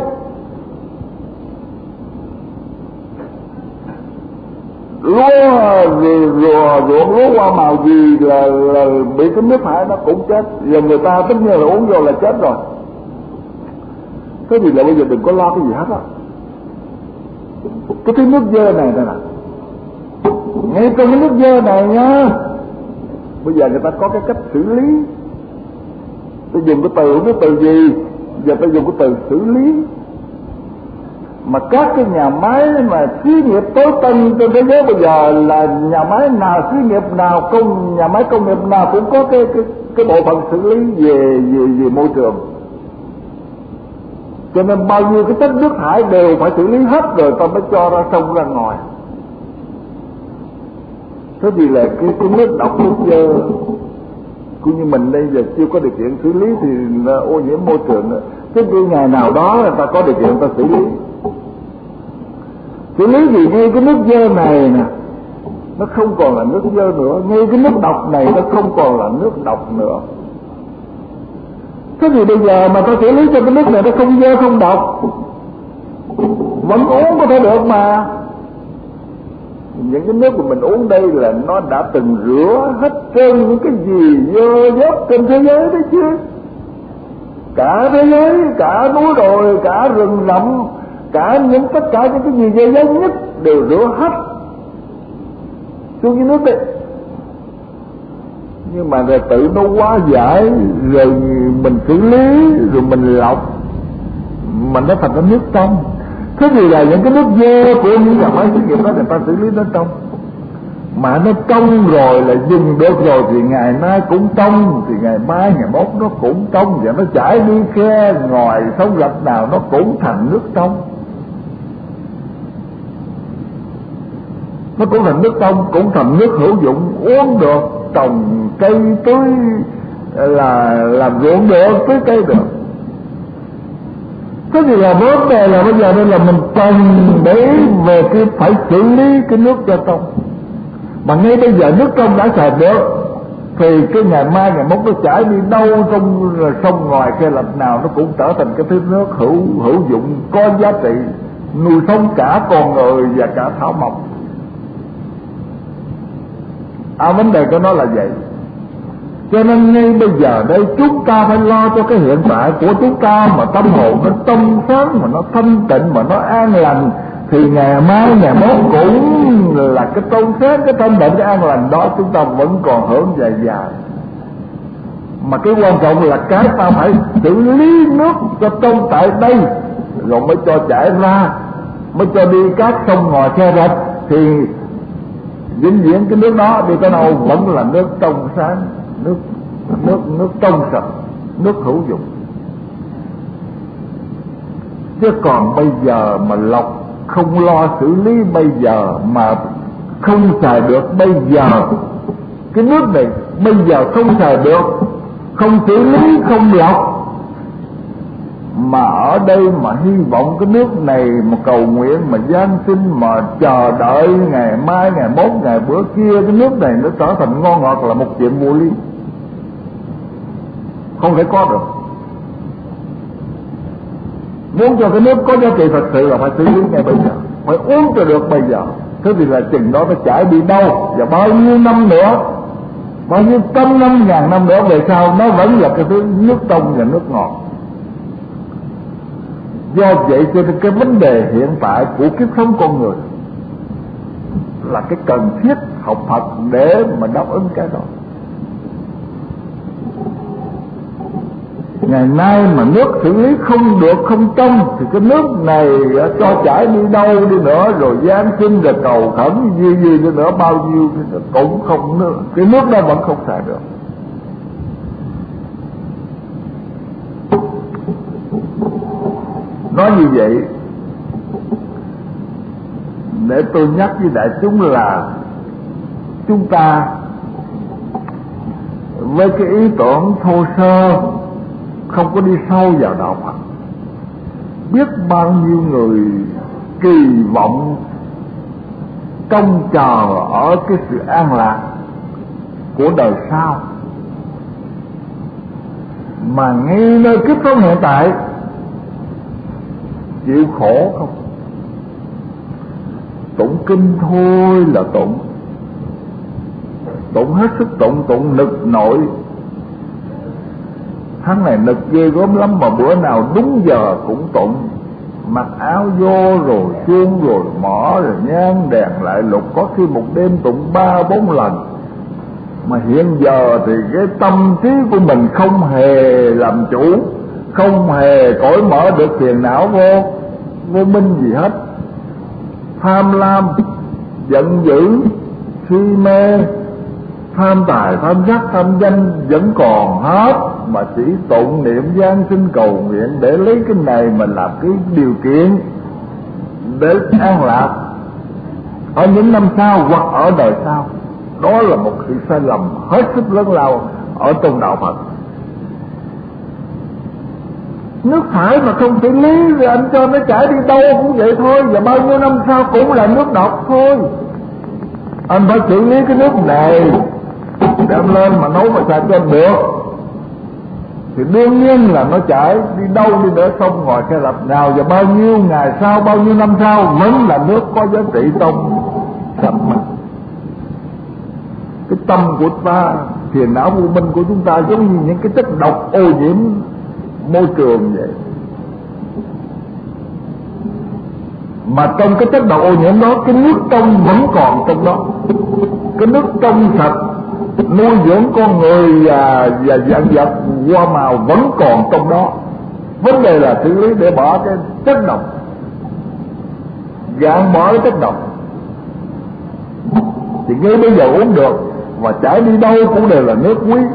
Ruộng lúa hoa màu gì là bị cái nước thải nó cũng chết. Giờ người ta tất nhiên là uống vô là chết rồi. Thế thì là bây giờ đừng có lo cái gì hết á. Cái nước dơ này nè, ngay trong cái nước dơ này nha, bây giờ người ta có cái cách xử lý. Tôi dùng cái từ không biết từ gì, giờ tôi dùng cái từ xử lý. Mà các cái nhà máy mà xí nghiệp tối tân trên thế giới bây giờ là nhà máy nào, xí nghiệp nào, nhà máy công nghiệp nào cũng có cái bộ phận xử lý về môi trường. Cho nên bao nhiêu cái chất nước thải đều phải xử lý hết rồi ta mới cho ra sông ra ngoài. Thế thì là cái nước độc nước dơ cũng như mình đây giờ chưa có điều kiện xử lý thì là ô nhiễm môi trường nữa. Thế thì ngày nào đó người ta có điều kiện ta xử lý. Xử lý gì ngay cái nước dơ này nè, nó không còn là nước dơ nữa. Ngay cái nước độc này nó không còn là nước độc nữa. Thế thì bây giờ mà ta xử lý cho cái nước này nó không dơ không độc, vẫn uống có thể được mà. Những cái nước mà mình uống đây là nó đã từng rửa hết trơn những cái gì dơ dớt trên thế giới đấy chứ. Cả thế giới, cả núi đồi, cả rừng rậm, tất cả những cái gì dơ dớt nhất đều rửa hết xuống cái nước đấy. Nhưng mà rồi tự nó quá giải, rồi mình xử lý, rồi mình lọc, mà nó thành cái nước trong. Thế thì là những cái nước dơ của những nhà máy xí nghiệp đó người ta xử lý nó trong. Mà nó trong rồi là dùng được rồi thì ngày nay cũng trong, thì ngày mai ngày mốt nó cũng trong, và nó chảy đi khe ngoài sông rạch nào nó cũng thành nước trong. Nó cũng thành nước trong, cũng thành nước hữu dụng, uống được, trồng cây tưới, là làm ruộng được, tưới cây được. Thế thì là vấn đề là bây giờ đây là mình cần để về cái phải xử lý cái nước cho trong. Mà ngay bây giờ nước trong đã xài được thì cái ngày mai ngày mốt nó chảy đi đâu trong sông ngoài khe lạch nào nó cũng trở thành cái thứ nước hữu dụng, có giá trị, nuôi sống cả con người và cả thảo mộc. Vấn đề của nó là vậy. Cho nên ngay bây giờ đây chúng ta phải lo cho cái hiện tại của chúng ta, mà tâm hồn nó trong sáng, mà nó thanh tịnh, mà nó an lành, thì ngày mai ngày mốt cũng là cái trong sáng, cái thanh tịnh, cái an lành đó chúng ta vẫn còn hưởng dài dài. Mà cái quan trọng là cái ta phải xử lý nước cho trong tại đây, rồi mới cho chảy ra, mới cho đi các sông ngòi khe rạch, thì vĩnh viễn cái nước đó đi tới đâu vẫn là nước trong sáng, nước trong sạch, nước hữu dụng. Chứ còn bây giờ mà lọc không lo xử lý bây giờ mà không xài được bây giờ, cái nước này bây giờ không xài được, không xử lý, không lọc, mà ở đây mà hy vọng cái nước này mà cầu nguyện, mà gian xin, mà chờ đợi ngày mai ngày mốt ngày bữa kia cái nước này nó trở thành ngon ngọt là một chuyện vô lý, không thể có được. Muốn cho cái nước có giá trị thật sự là phải xử lý ngay bây giờ, phải uống cho được bây giờ. Thế thì là chừng đó nó chảy đi đâu và bao nhiêu năm nữa, bao nhiêu trăm năm, ngàn năm nữa về sau, nó vẫn là cái thứ nước trong và nước ngọt. Do vậy cho nên cái vấn đề hiện tại của kiếp sống con người là cái cần thiết học Phật để mà đáp ứng cái đó. Ngày nay mà nước xử lý không được, không trong, thì cái nước này cho chảy đi đâu đi nữa, rồi giáng sinh rồi cầu khẩn gì đi nữa, bao nhiêu cũng không nước, cái nước đó vẫn không xài được. Nói như vậy để tôi nhắc với đại chúng là chúng ta với cái ý tưởng thô sơ, không có đi sâu vào đạo Phật, biết bao nhiêu người kỳ vọng trông chờ ở cái sự an lạc của đời sau, mà ngay nơi kiếp sống hiện tại chịu khổ không. Tụng kinh thôi là tụng hết sức tụng nực nổi. Tháng này nực ghê gớm lắm, mà bữa nào đúng giờ cũng tụng, mặc áo vô rồi chuông rồi mỏ rồi nhang đèn lại lục, có khi một đêm tụng 3-4 lần. Mà hiện giờ thì cái tâm trí của mình không hề làm chủ, không hề cởi mở được phiền não vô minh gì hết. Tham lam, giận dữ, si mê, tham tài, tham sắc, tham danh vẫn còn hết, mà chỉ tụng niệm giáng sinh cầu nguyện để lấy cái này mình làm cái điều kiện để an lạc ở những năm sau hoặc ở đời sau. Đó là một sự sai lầm hết sức lớn lao ở trong đạo Phật. Nước thải mà không xử lý thì anh cho nó chảy đi đâu cũng vậy thôi, và bao nhiêu năm sau cũng là nước độc thôi. Anh phải xử lý cái nước này, đem lên mà nấu mà xài cho được, thì đương nhiên là nó chảy đi đâu đi nữa sông ngoài Khe Lập nào, và bao nhiêu ngày sau, bao nhiêu năm sau vẫn là nước có giá trị trong sạch mà. Cái tâm của ta, phiền não vô minh của chúng ta giống như những cái chất độc ô nhiễm môi trường vậy. Mà trong cái chất độc ô nhiễm đó, cái nước trong vẫn còn trong đó. Cái nước trong sạch nuôi dưỡng con người và vạn vật hoa màu vẫn còn trong đó. Vấn đề là xử lý để bỏ cái chất độc, gạn bỏ cái chất độc, thì ngay bây giờ uống được, và chảy đi đâu cũng đều là nước quý.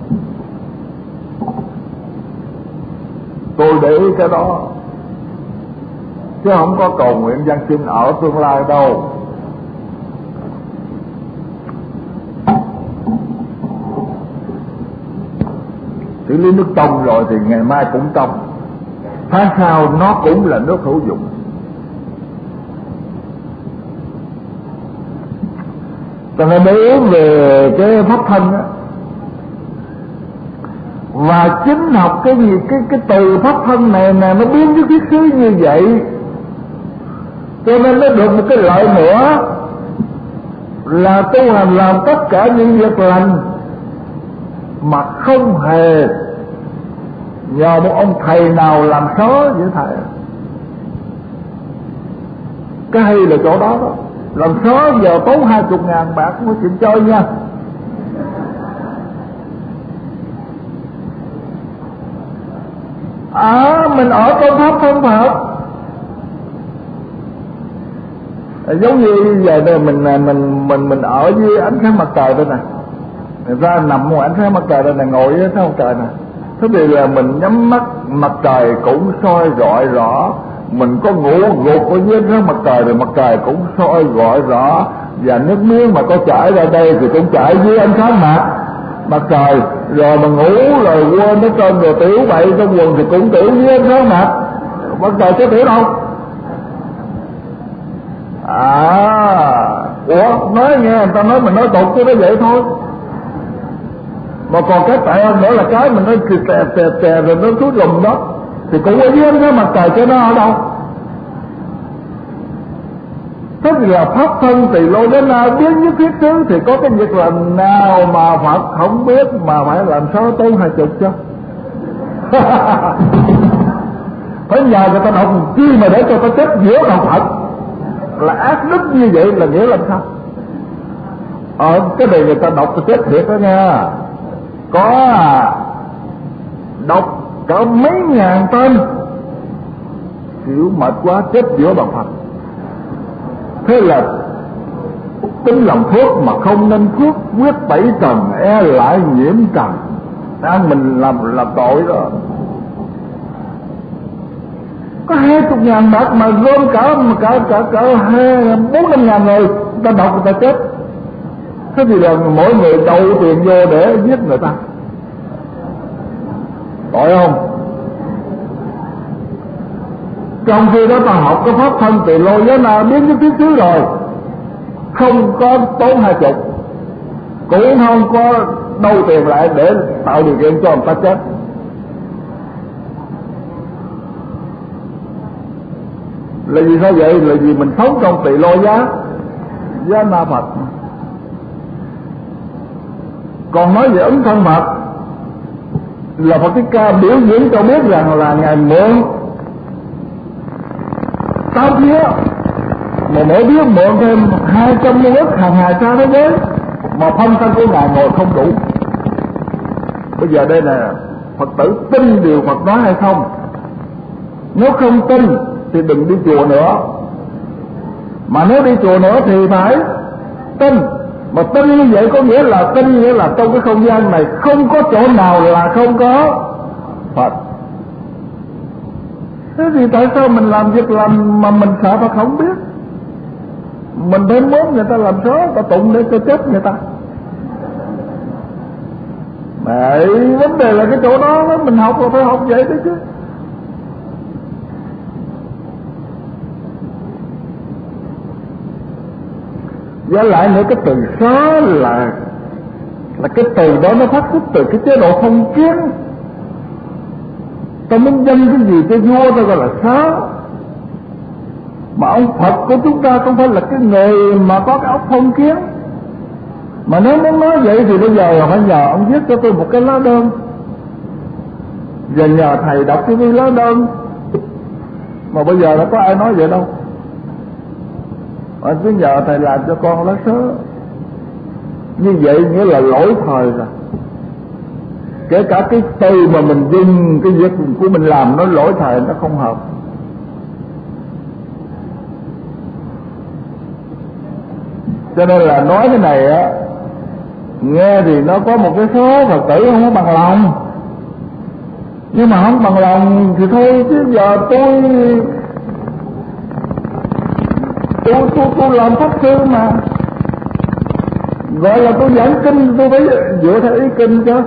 Tôi để ý cái đó, chứ không có cầu nguyện giáng sinh ở tương lai đâu. Xử lý nước trong rồi thì ngày mai cũng trong, tháng sau nó cũng là nước hữu dụng. Cho nên để ý về cái pháp thân á, và chính học cái gì cái từ pháp thân này nè, nó biến cái thiết xứ như vậy, cho nên nó được một cái lợi nữa là tu hành làm tất cả những việc lành mà không hề nhờ một ông thầy nào làm sớ với thầy. Cái hay là chỗ đó đó, làm sớ giờ tốn 20.000 bạc mới chịu chơi nha. Mình ở trong pháp thân Phật, giống như giờ này mình ở dưới ánh sáng mặt trời đây nè, người ta nằm ngoài ánh sáng mặt trời đây này, ngồi dưới ánh sáng mặt trời nè. Thế thì là mình nhắm mắt, mặt trời cũng soi rọi rõ. Mình có ngủ gục ở dưới ánh sáng mặt trời thì mặt trời cũng soi rọi rõ. Và nước miếng mà có chảy ra đây thì cũng chảy dưới ánh sáng mặt trời. Rồi mà ngủ rồi quên nó cơm rồi tiểu bậy trong quần thì cũng tiểu dưới ánh sáng mặt trời có tiểu đâu. Ủa nói nghe người ta nói mình nói tục chứ nó vậy thôi. Mà còn cái tệ hơn nữa là cái mình nói tè rồi nó xuống lùm đó thì cũng ở dưới ánh sáng mặt trời, cho nó ở đâu. Thế thì là pháp thân tỳ lô đến nào biến nhất thiết xứ, thì có cái việc làm nào mà Phật không biết mà phải làm sao tốn 20 chứ. Phải nhờ người ta đọc chi mà để cho ta chết giữa đạo Phật? Là ác đức như vậy là nghĩa là sao? Cái này người ta đọc ta chết thiệt đó nha. Có đọc cỡ mấy ngàn tên, chịu mệt quá chết giữa đạo Phật. Thế là tính lòng phước mà không nên phước, quyết tẩy trần e lại nhiễm trần. Ăn mình làm tội đó. Có 20.000 bạc mà gom cả 4-5 ngàn người ta đọc người ta chết. Thế thì là mỗi người đầu tiền vô để giết người ta, tội không? Trong khi đó ta học cái pháp thân Tỳ Lô Giá Na biến cái thiết xứ rồi, không có tốn 20, cũng không có đâu tiền lại để tạo điều kiện cho người ta chết. Là vì sao vậy? Là vì mình sống trong Tỳ Lô Giá Na Phật. Còn nói về ứng thân Phật là Phật Thích Ca biểu diễn cho biết rằng là Ngài mượn 8 phía, mà mỗi đứa mượn thêm 200 muôn ức hàng hà sa thế giới, mà phân thân của Ngài ngồi không đủ. Bây giờ đây là Phật tử tin điều Phật nói hay không? Nếu không tin thì đừng đi chùa nữa, mà nếu đi chùa nữa thì phải tin. Mà tin như vậy có nghĩa là tin nghĩa là trong cái không gian này không có chỗ nào là không có Phật. Thế thì tại sao mình làm việc làm mà mình sợ Phật không biết? Mình phải muốn người ta làm số, ta tụng để cho chết người ta. Mà vấn đề là cái chỗ đó mình học là phải học vậy đấy chứ. Với lại nữa, cái từ xá là cái từ đó nó phát xuất từ cái chế độ phong kiến. Ta muốn dâng cái gì cho vua ta gọi là xá. Mà ông Phật của chúng ta không phải là cái người mà có cái óc phong kiến. Mà nếu muốn nói vậy thì bây giờ là phải nhờ ông viết cho tôi một cái lá đơn, và nhờ thầy đọc cái lá đơn. Mà bây giờ đã có ai nói vậy đâu. Anh cứ nhờ thầy làm cho con lá sớ. Như vậy nghĩa là lỗi thời rồi. Kể cả cái từ mà mình dùng, cái việc của mình làm nó lỗi thời, nó không hợp. Cho nên là nói cái này á, nghe thì nó có một cái số Phật tử không có bằng lòng. Nhưng mà không bằng lòng thì thôi, chứ giờ tôi làm pháp sư mà, gọi là tôi giảng kinh, tôi phải dựa theo ý kinh chứ.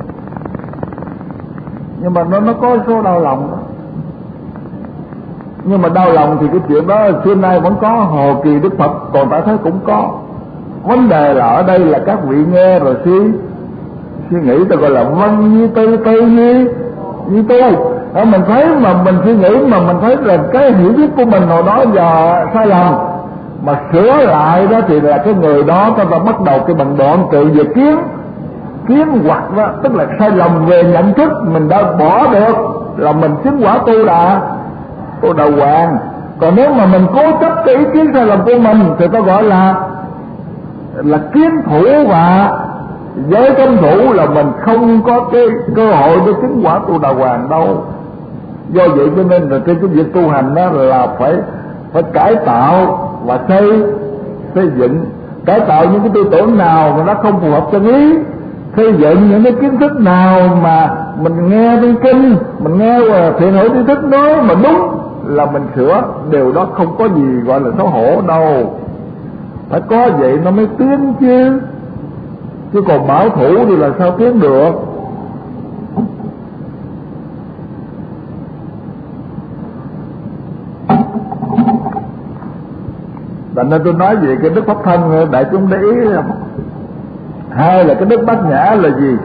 Nhưng mà nó có số đau lòng đó. Nhưng mà đau lòng thì cái chuyện đó xưa nay vẫn có, Hồ Kỳ Đức Phật còn tại thế cũng có. Vấn đề là ở đây là các vị nghe rồi suy nghĩ, tôi gọi là văn như tư như tôi. Mình thấy mà mình suy nghĩ mà mình thấy là cái hiểu biết của mình hồi đó giờ sai lầm, mà sửa lại đó thì là cái người đó ta bắt đầu cái bằng đoạn tự về kiến hoặc đó, tức là sai lầm về nhận thức mình đã bỏ được là mình chứng quả tu đà hoàng. Còn nếu mà mình cố chấp cái ý kiến sai lầm của mình thì ta gọi là kiến thủ và giới cấm thủ, là mình không có cái cơ hội để chứng quả tu đà hoàng đâu. Do vậy cho nên là trên cái việc tu hành đó là phải cải tạo và xây dựng. Cải tạo những cái tư tưởng nào mà nó không phù hợp chân lý, xây dựng những cái kiến thức nào mà mình nghe trên kinh, mình nghe thiện hữu tri thức nói mà đúng là mình sửa. Điều đó không có gì gọi là xấu hổ đâu. Phải có vậy nó mới tiến chứ còn bảo thủ thì là sao tiến được. Thành nên tôi nói về cái đức pháp thân đại chúng để ý. Hai là cái đức bát nhã là gì?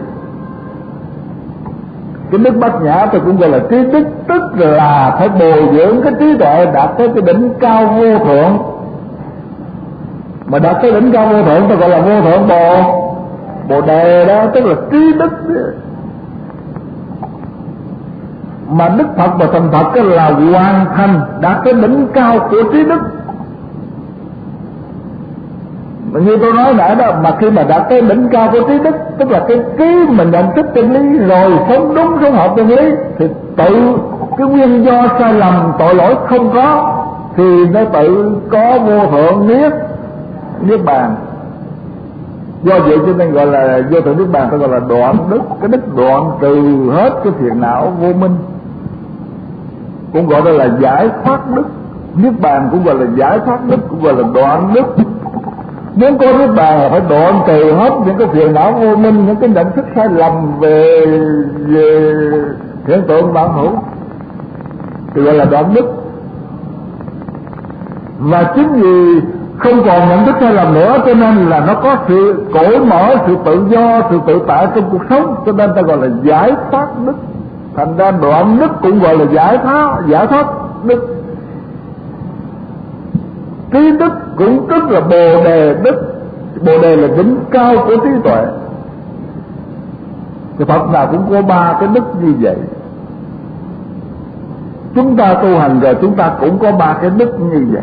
Cái đức bát nhã tôi cũng gọi là trí đức, tức là phải bồi dưỡng cái trí tuệ đạt tới cái đỉnh cao vô thượng. Mà đạt tới đỉnh cao vô thượng tôi gọi là vô thượng bồ đề đó, tức là trí đức. Mà Đức Phật và thành Phật là hoàn thành đạt cái đỉnh cao của trí đức. Mà như tôi nói nãy đó, mà khi mà đạt cái đỉnh cao của trí đức, tức là cái mình nhận thức chân lý rồi sống đúng sống hợp chân lý, thì tự cái nguyên do sai lầm tội lỗi không có, thì nó tự có vô thượng niết bàn. Do vậy cho nên gọi là vô thượng niết bàn, tôi gọi là đoạn đức. Cái đức đoạn trừ hết cái phiền não vô minh, cũng gọi là giải thoát đức. Niết bàn cũng gọi là giải thoát đức, cũng gọi là đoạn đức. Muốn có niết bàn là phải đoạn trừ hết những cái phiền não vô minh, những cái nhận thức sai lầm về hiện tượng bản hữu, thì gọi là đoạn đức. Và chính vì không còn nhận thức sai lầm nữa, cho nên là nó có sự cởi mở, sự tự do, sự tự tại trong cuộc sống, cho nên ta gọi là giải thoát đức. Thành ra đoạn đức cũng gọi là giải thoát đức. Trí đức cũng tức là bồ đề đức. Bồ đề là đỉnh cao của trí tuệ. Thì Phật nào cũng có ba cái đức như vậy. Chúng ta tu hành rồi chúng ta cũng có ba cái đức như vậy.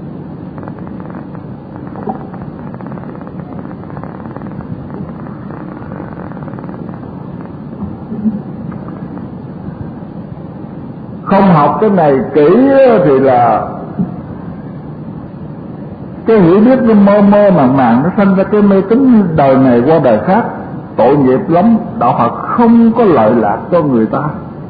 Không học cái này kỹ thì là cái hiểu biết nó mơ mơ màng màng, nó sanh ra cái mê tín đời này qua đời khác, tội nghiệp lắm. Đạo Phật không có lợi lạc cho người ta.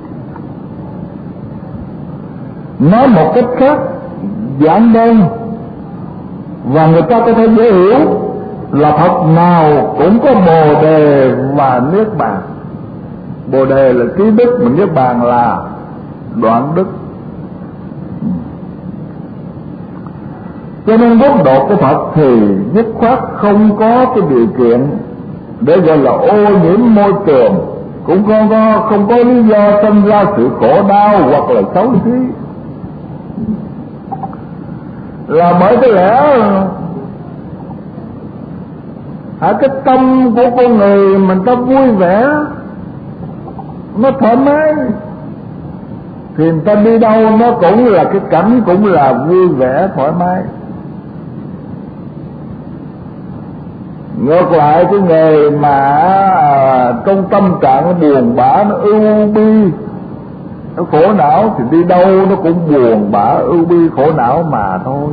Nói một cách khác, giản đơn và người ta có thể dễ hiểu là Phật nào cũng có bồ đề và niết bàn. Bồ đề là trí đức, mà niết bàn là đoạn đức. Cho nên góc độ của Phật thì nhất khoát không có cái điều kiện để gọi là ô nhiễm môi trường, cũng không có lý do sinh ra sự khổ đau hoặc là xấu xí. Là bởi cái lẽ cái tâm của con người mình ta vui vẻ, nó thoải mái, thì người ta đi đâu nó cũng là cái cảnh cũng là vui vẻ thoải mái. Ngược lại cái người mà trong tâm trạng nó buồn bã, nó ưu bi, nó khổ não, thì đi đâu nó cũng buồn bã, ưu bi, khổ não mà thôi.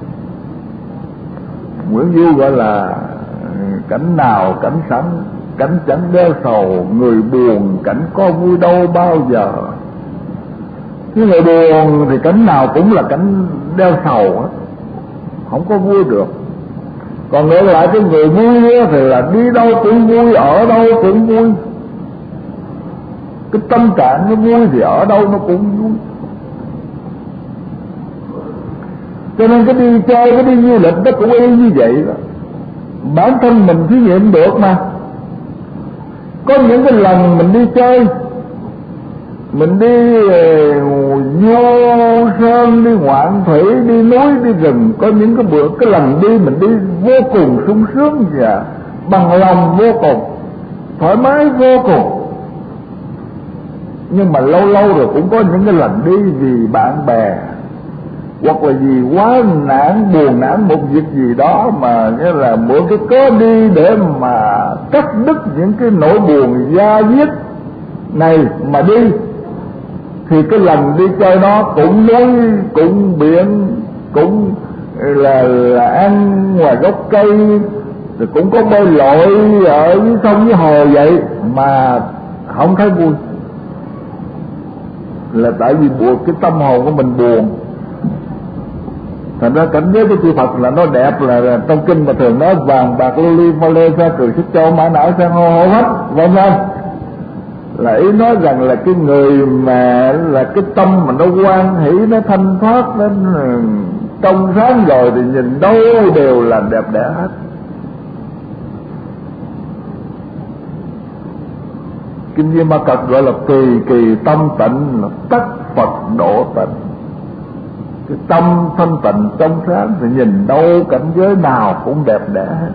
Nguyễn Du gọi là cảnh nào cảnh sẵn, cảnh chẳng đeo sầu, người buồn cảnh có vui đâu bao giờ. Cái người buồn thì cảnh nào cũng là cảnh đeo sầu hết, không có vui được. Còn ngược lại cái người vui thì là đi đâu cũng vui, ở đâu cũng vui. Cái tâm trạng nó vui thì ở đâu nó cũng vui. Cho nên cái đi chơi, cái đi du lịch nó cũng y như vậy đó. Bản thân mình thí nghiệm được mà. Có những cái lần mình đi chơi, mình đi vô sơn, đi ngoạn thủy, đi núi, đi rừng, có những cái lần đi mình đi vô cùng sung sướng và bằng lòng vô cùng, thoải mái vô cùng. Nhưng mà lâu lâu rồi cũng có những cái lần đi vì bạn bè hoặc là vì quá nản, buồn nản một việc gì đó, mà nghĩa là mượn cái cớ đi để mà cắt đứt những cái nỗi buồn da diết này mà đi. Thì cái lần đi chơi đó cũng núi, cũng biển, cũng là ăn ngoài gốc cây, rồi cũng có bơi lội ở dưới sông dưới hồ vậy mà không thấy vui. Là tại vì buộc cái tâm hồn của mình buồn. Thành ra cảnh giới của chư Phật là nó đẹp, là trong kinh mà thường nói vàng bạc lưu ly pha lê sa cười xích châu mã não sang hô hô hết, vân vân. Là ý nói rằng là cái người mà là cái tâm mà nó hoan hỷ, nó thanh thoát, nó trong sáng rồi thì nhìn đâu đều là đẹp đẽ hết. Kinh Di Ma Cật gọi là kỳ kỳ tâm tịnh, tất Phật độ tịnh. Cái tâm thanh tịnh trong sáng thì nhìn đâu cảnh giới nào cũng đẹp đẽ hết.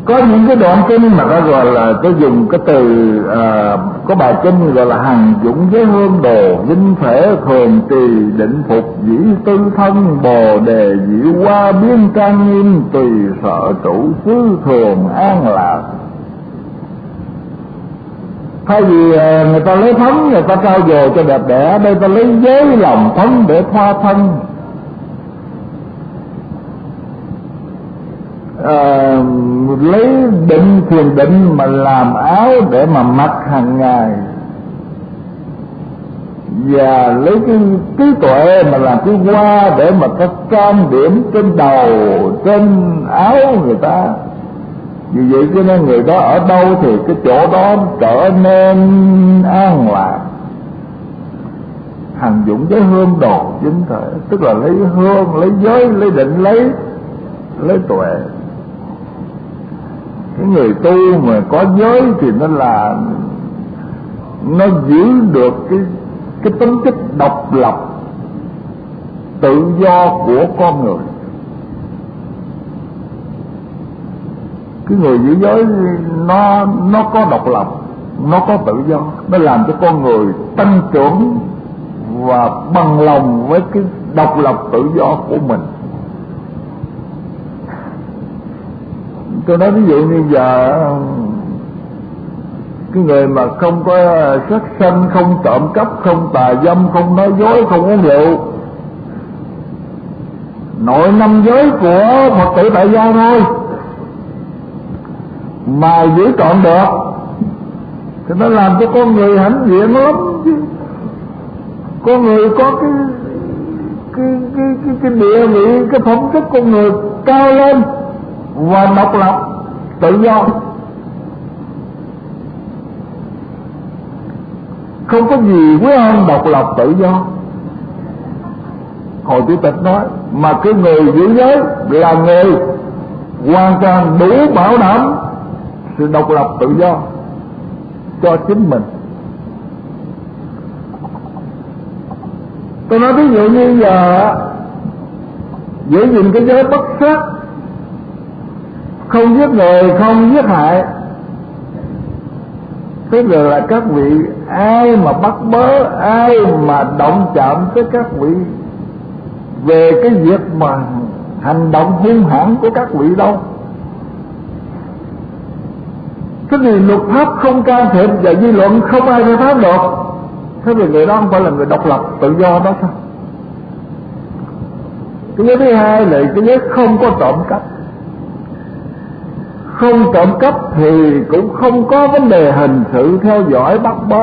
Có những cái đoạn kinh mà ta gọi là, tôi dùng cái từ có bài kinh gọi là hằng dũng giới hương đồ, vinh thể thường trì định phục, dĩ tư thân bồ đề dĩ hoa biên trang nghiêm, tùy sở trụ xứ thường an lạc. Thay vì người ta lấy phấn người ta trao dồi cho đẹp đẽ, đây ta lấy giới lòng phấn để thoa thân. Lấy định thiền định mà làm áo để mà mặc hàng ngày, và lấy cái trí tuệ mà làm cái hoa để mà ta trang điểm trên đầu, trên áo người ta. Vì vậy cho nên người đó ở đâu thì cái chỗ đó trở nên an lạc. Hằng dũng giới hương đồ chính thể, tức là lấy hương, lấy giới, lấy định, lấy tuệ. Cái người tu mà có giới thì nó giữ được cái tính chất độc lập, tự do của con người. Cái người giữ giới nó có độc lập, nó có tự do, nó làm cho con người tăng trưởng và bằng lòng với cái độc lập tự do của mình. Tôi nói ví dụ như giờ cái người mà không có sát sanh, không trộm cắp, không tà dâm, không nói dối, không uống rượu, nội 5 giới của Phật tử tại gia thôi mà giữ trọn được thì nó làm cho con người hãnh diện lắm chứ. Con người có cái địa vị, cái phẩm chất con người cao lên và độc lập tự do, không có gì quý hơn độc lập tự do. Hồi Chủ tịch nói mà cái người giữ giới là người hoàn toàn đủ bảo đảm sự độc lập tự do cho chính mình. Tôi nói ví dụ như giờ giữ gìn cái giới bất sát, không giết người, không giết hại, tức là các vị ai mà bắt bớ, ai mà động chạm tới các vị về cái việc mà hành động hung hãn của các vị đâu. Cái gì luật pháp không can thiệp và dư luận không ai phê phán được, thế thì người đó không phải là người độc lập tự do đó sao? Cái giới thứ hai là cái giới không có trộm cắp. Không trộm cắp thì cũng không có vấn đề hình sự theo dõi bắt bớ,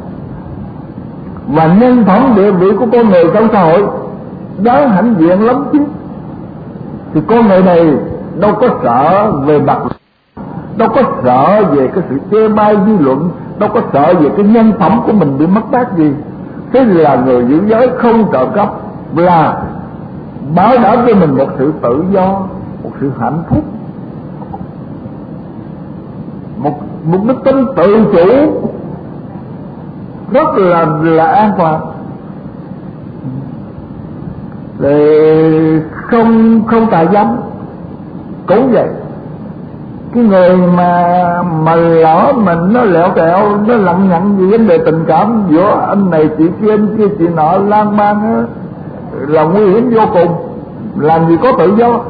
và nhân phẩm địa vị của con người trong xã hội đáng hãnh diện lắm chứ. Thì con người này đâu có sợ về mặt, đâu có sợ về cái sự chê bai dư luận, đâu có sợ về cái nhân phẩm của mình bị mất mát gì. Thế là người giữ giới không trộm cắp là bảo đảm cho mình một sự tự do, một sự hạnh phúc, một đức tính tự chủ rất là an toàn. Rồi không tà dâm cũng vậy. Cái người mà lỡ mình nó lẹo tẹo, nó lặng nhặng gì vấn đề tình cảm giữa anh này chị kia, anh kia chị nọ, lan man là nguy hiểm vô cùng. Làm gì có tự do,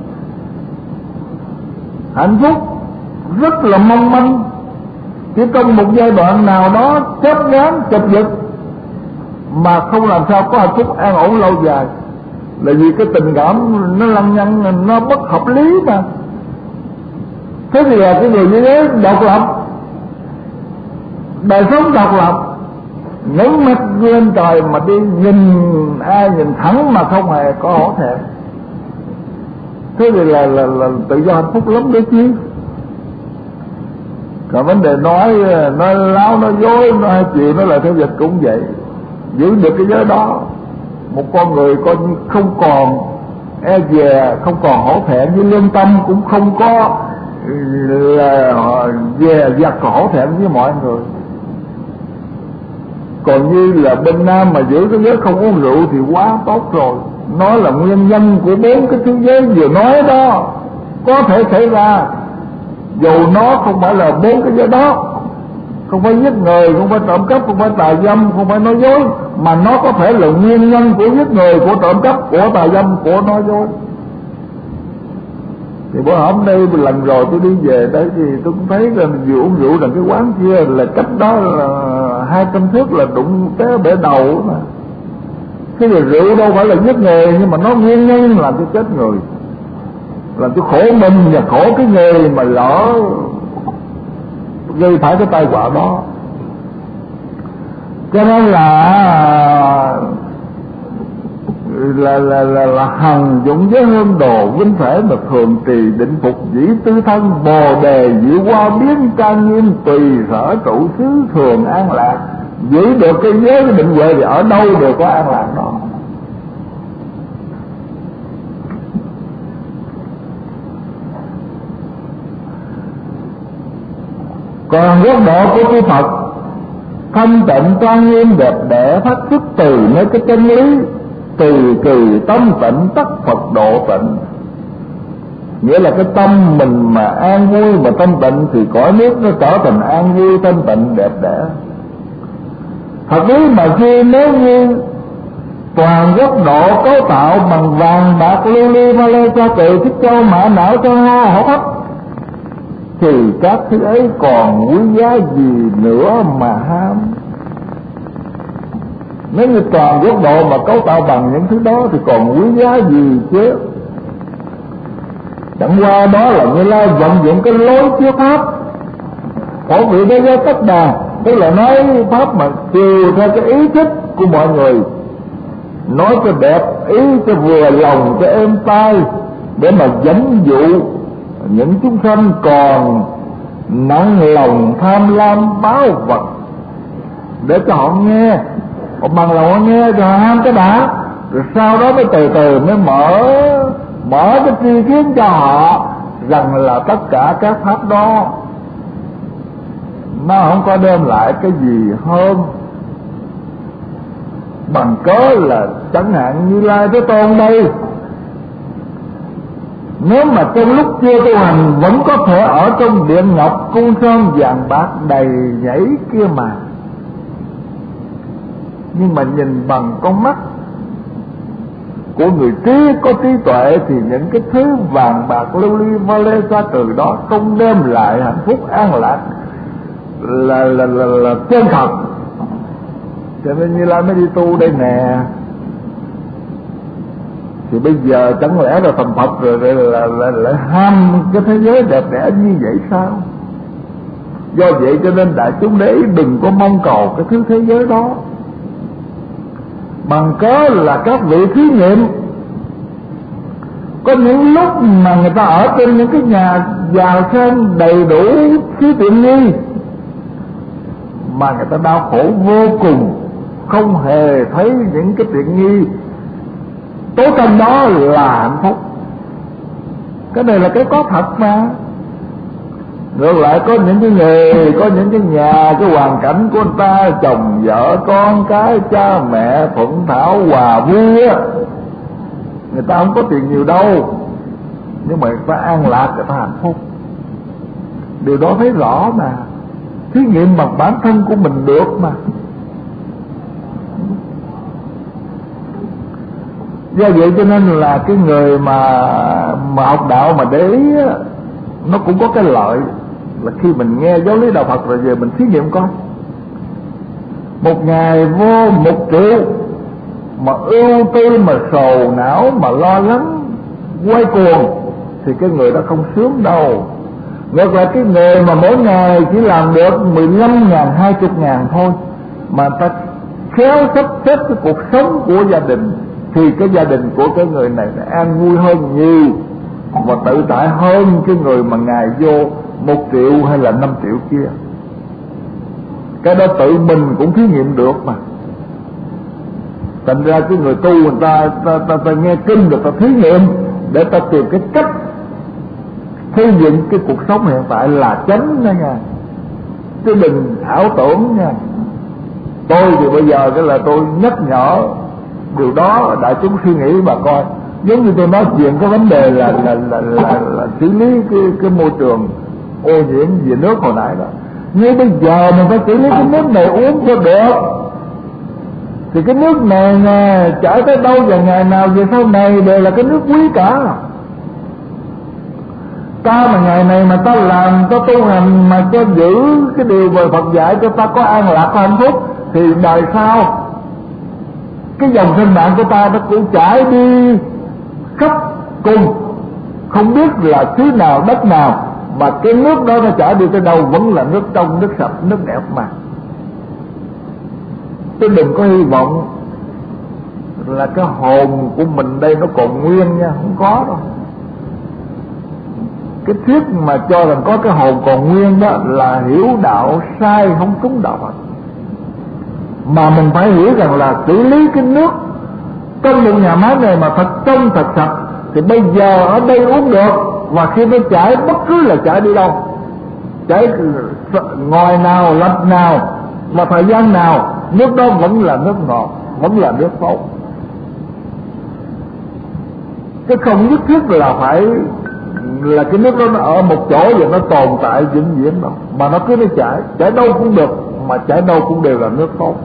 hạnh phúc rất là mong manh, chỉ trong một giai đoạn nào đó chớp nhoáng chụp giật, mà không làm sao có hạnh phúc an ổn lâu dài. Là vì cái tình cảm nó lăng nhăng, nó bất hợp lý mà. Thế thì là cái người như thế độc lập, đời sống độc lập, ngẩng mắt lên trời mà đi nhìn ai nhìn thẳng mà không hề có hổ thẹn. Thế thì là tự do hạnh phúc lắm đấy chứ. Còn vấn đề nói láo, nói dối, nói hai chiều, nói là theo dịch cũng vậy. Giữ được cái giới đó, một con người coi như không còn e dè, không còn hổ thẹn, với lương tâm cũng không có là dè dặt hổ thẹn với mọi người. Còn như là bên Nam mà giữ cái giới không uống rượu thì quá tốt rồi. Nó là nguyên nhân của 4 cái thứ giới vừa nói đó có thể xảy ra. Dù nó không phải là 4 cái giới đó, không phải giết người, không phải trộm cắp, không phải tà dâm, không phải nói dối, mà nó có thể là nguyên nhân của giết người, của trộm cắp, của tà dâm, của nói dối. Thì bữa hôm đây lần rồi tôi đi về đấy thì tôi cũng thấy là vừa uống rượu rằng cái quán kia là cách đó là 200 thước là đụng té bể đầu mà. Cái rượu đâu phải là giết người, nhưng mà nó nguyên nhân làm cho chết người, làm cho khổ mình và khổ cái người mà lỡ gây phải cái tai họa đó. Cho nên là hằng dũng giới hương đồ vinh thể mà thường trì định phục dĩ tư thân, bồ đề diệu hoa biến trang nghiêm tùy sở trụ xứ thường an lạc. Giữ được cái giới cái định huệ thì ở đâu đều có an lạc đó. Còn góc độ của chư Phật thanh tịnh trang nghiêm đẹp đẽ phát xuất từ nơi cái chân lý, từ kỳ tâm tịnh tất Phật độ tịnh. Nghĩa là cái tâm mình mà an vui mà tâm tịnh thì cõi nước nó trở thành an vui tâm tịnh đẹp đẽ. Thật lý mà khi nếu như toàn góc độ cấu tạo bằng vàng bạc lưu ly ma lê cho từ thích châu mã não cho hoa hổ phách, thì các thứ ấy còn quý giá gì nữa mà ham. Nếu như toàn góc độ mà cấu tạo bằng những thứ đó thì còn quý giá gì chứ. Chẳng qua đó là Như Lai vận dụng cái lối chiếu pháp phổ vị đối với tất đà, tức là nói pháp mà chiều theo cái ý thích của mọi người, nói cho đẹp ý, cho vừa lòng, cho êm tai, để mà dẫn dụ những chúng sanh còn nặng lòng tham lam báo vật, để cho họ nghe, họ bằng lòng họ nghe rồi họ ham cái đã, rồi sau đó mới từ từ mới mở cái tri kiến cho họ rằng là tất cả các pháp đó nó không có đem lại cái gì hơn. Bằng cớ là chẳng hạn Như Lai Thế Tôn đây, nếu mà trong lúc chưa tu hành vẫn có thể ở trong điện ngọc cung sơn vàng bạc đầy nhảy kia mà, nhưng mà nhìn bằng con mắt của người trí có trí tuệ thì những cái thứ vàng bạc lưu ly va lê xa từ đó không đem lại hạnh phúc an lạc là chân thật. Cho nên Như Lai mới đi tu đây nè. Thì bây giờ chẳng lẽ là thành Phật rồi lại ham cái thế giới đẹp đẽ như vậy sao? Do vậy cho nên đại chúng để ý đừng có mong cầu cái thứ thế giới đó. Bằng cớ là các vị thí nghiệm, có những lúc mà người ta ở trên những cái nhà giàu sang đầy đủ thứ tiện nghi mà người ta đau khổ vô cùng, không hề thấy những cái tiện nghi tố tâm đó là hạnh phúc. Cái này là cái có thật mà. Ngược lại có những cái người, có những cái nhà, cái hoàn cảnh của người ta, chồng vợ con cái, cha mẹ thuận thảo hòa vui á, người ta không có tiền nhiều đâu, nhưng mà người ta an lạc, người ta hạnh phúc. Điều đó thấy rõ mà, thí nghiệm bằng bản thân của mình được mà. Do vậy cho nên là cái người mà học đạo mà để ý á, nó cũng có cái lợi là khi mình nghe giáo lý đạo Phật rồi về mình thí nghiệm coi. Một ngày vô 1 triệu mà ưu tư, mà sầu não, mà lo lắng quay cuồng thì cái người đó không sướng đâu. Ngược lại cái người mà mỗi ngày chỉ làm được 15.000, 20.000 thôi, mà ta khéo sắp xếp cái cuộc sống của gia đình, thì cái gia đình của cái người này an vui hơn nhiều và tự tại hơn cái người mà ngày vô 1 triệu hay là 5 triệu kia. Cái đó tự mình cũng thí nghiệm được mà. Thành ra cái người tu người ta nghe kinh được, ta thí nghiệm để ta tìm cái cách xây dựng cái cuộc sống hiện tại là chánh đó nha, chứ đừng ảo tưởng nha. Tôi thì bây giờ cái là tôi nhắc nhở điều đó, đại chúng suy nghĩ bà coi. Giống như tôi nói chuyện cái vấn đề là xử lý cái môi trường ô nhiễm về nước hồi nãy đó. Nhưng bây giờ mình phải xử lý cái nước này uống cho được. Thì cái nước này nè, chảy tới đâu và ngày nào về sau này đều là cái nước quý cả. Ta mà ngày này mà ta làm, ta tu hành mà cho giữ cái điều về Phật dạy cho ta có an lạc, có hạnh phúc, thì đời sau cái dòng sinh mạng của ta nó cũng chảy đi khắp cùng, không biết là xứ nào đất nào, mà cái nước đó nó chảy đi tới đâu vẫn là nước trong, nước sạch, nước đẹp mà. Chứ đừng có hy vọng là cái hồn của mình đây nó còn nguyên nha, không có đâu. Cái thuyết mà cho rằng có cái hồn còn nguyên đó là hiểu đạo sai, không trúng đạo Phật. Mà mình phải hiểu rằng là xử lý cái nước trong một nhà máy này mà thật trong thật sạch, thì bây giờ ở đây uống được, và khi nó chảy bất cứ là chảy đi đâu, chảy ngòi nào, lạch nào, mà thời gian nào, nước đó vẫn là nước ngọt, vẫn là nước tốt. Chứ không nhất thiết là phải là cái nước đó nó ở một chỗ và nó tồn tại vĩnh viễn đâu, mà nó cứ nó chảy đâu cũng được, mà chảy đâu cũng đều là nước tốt.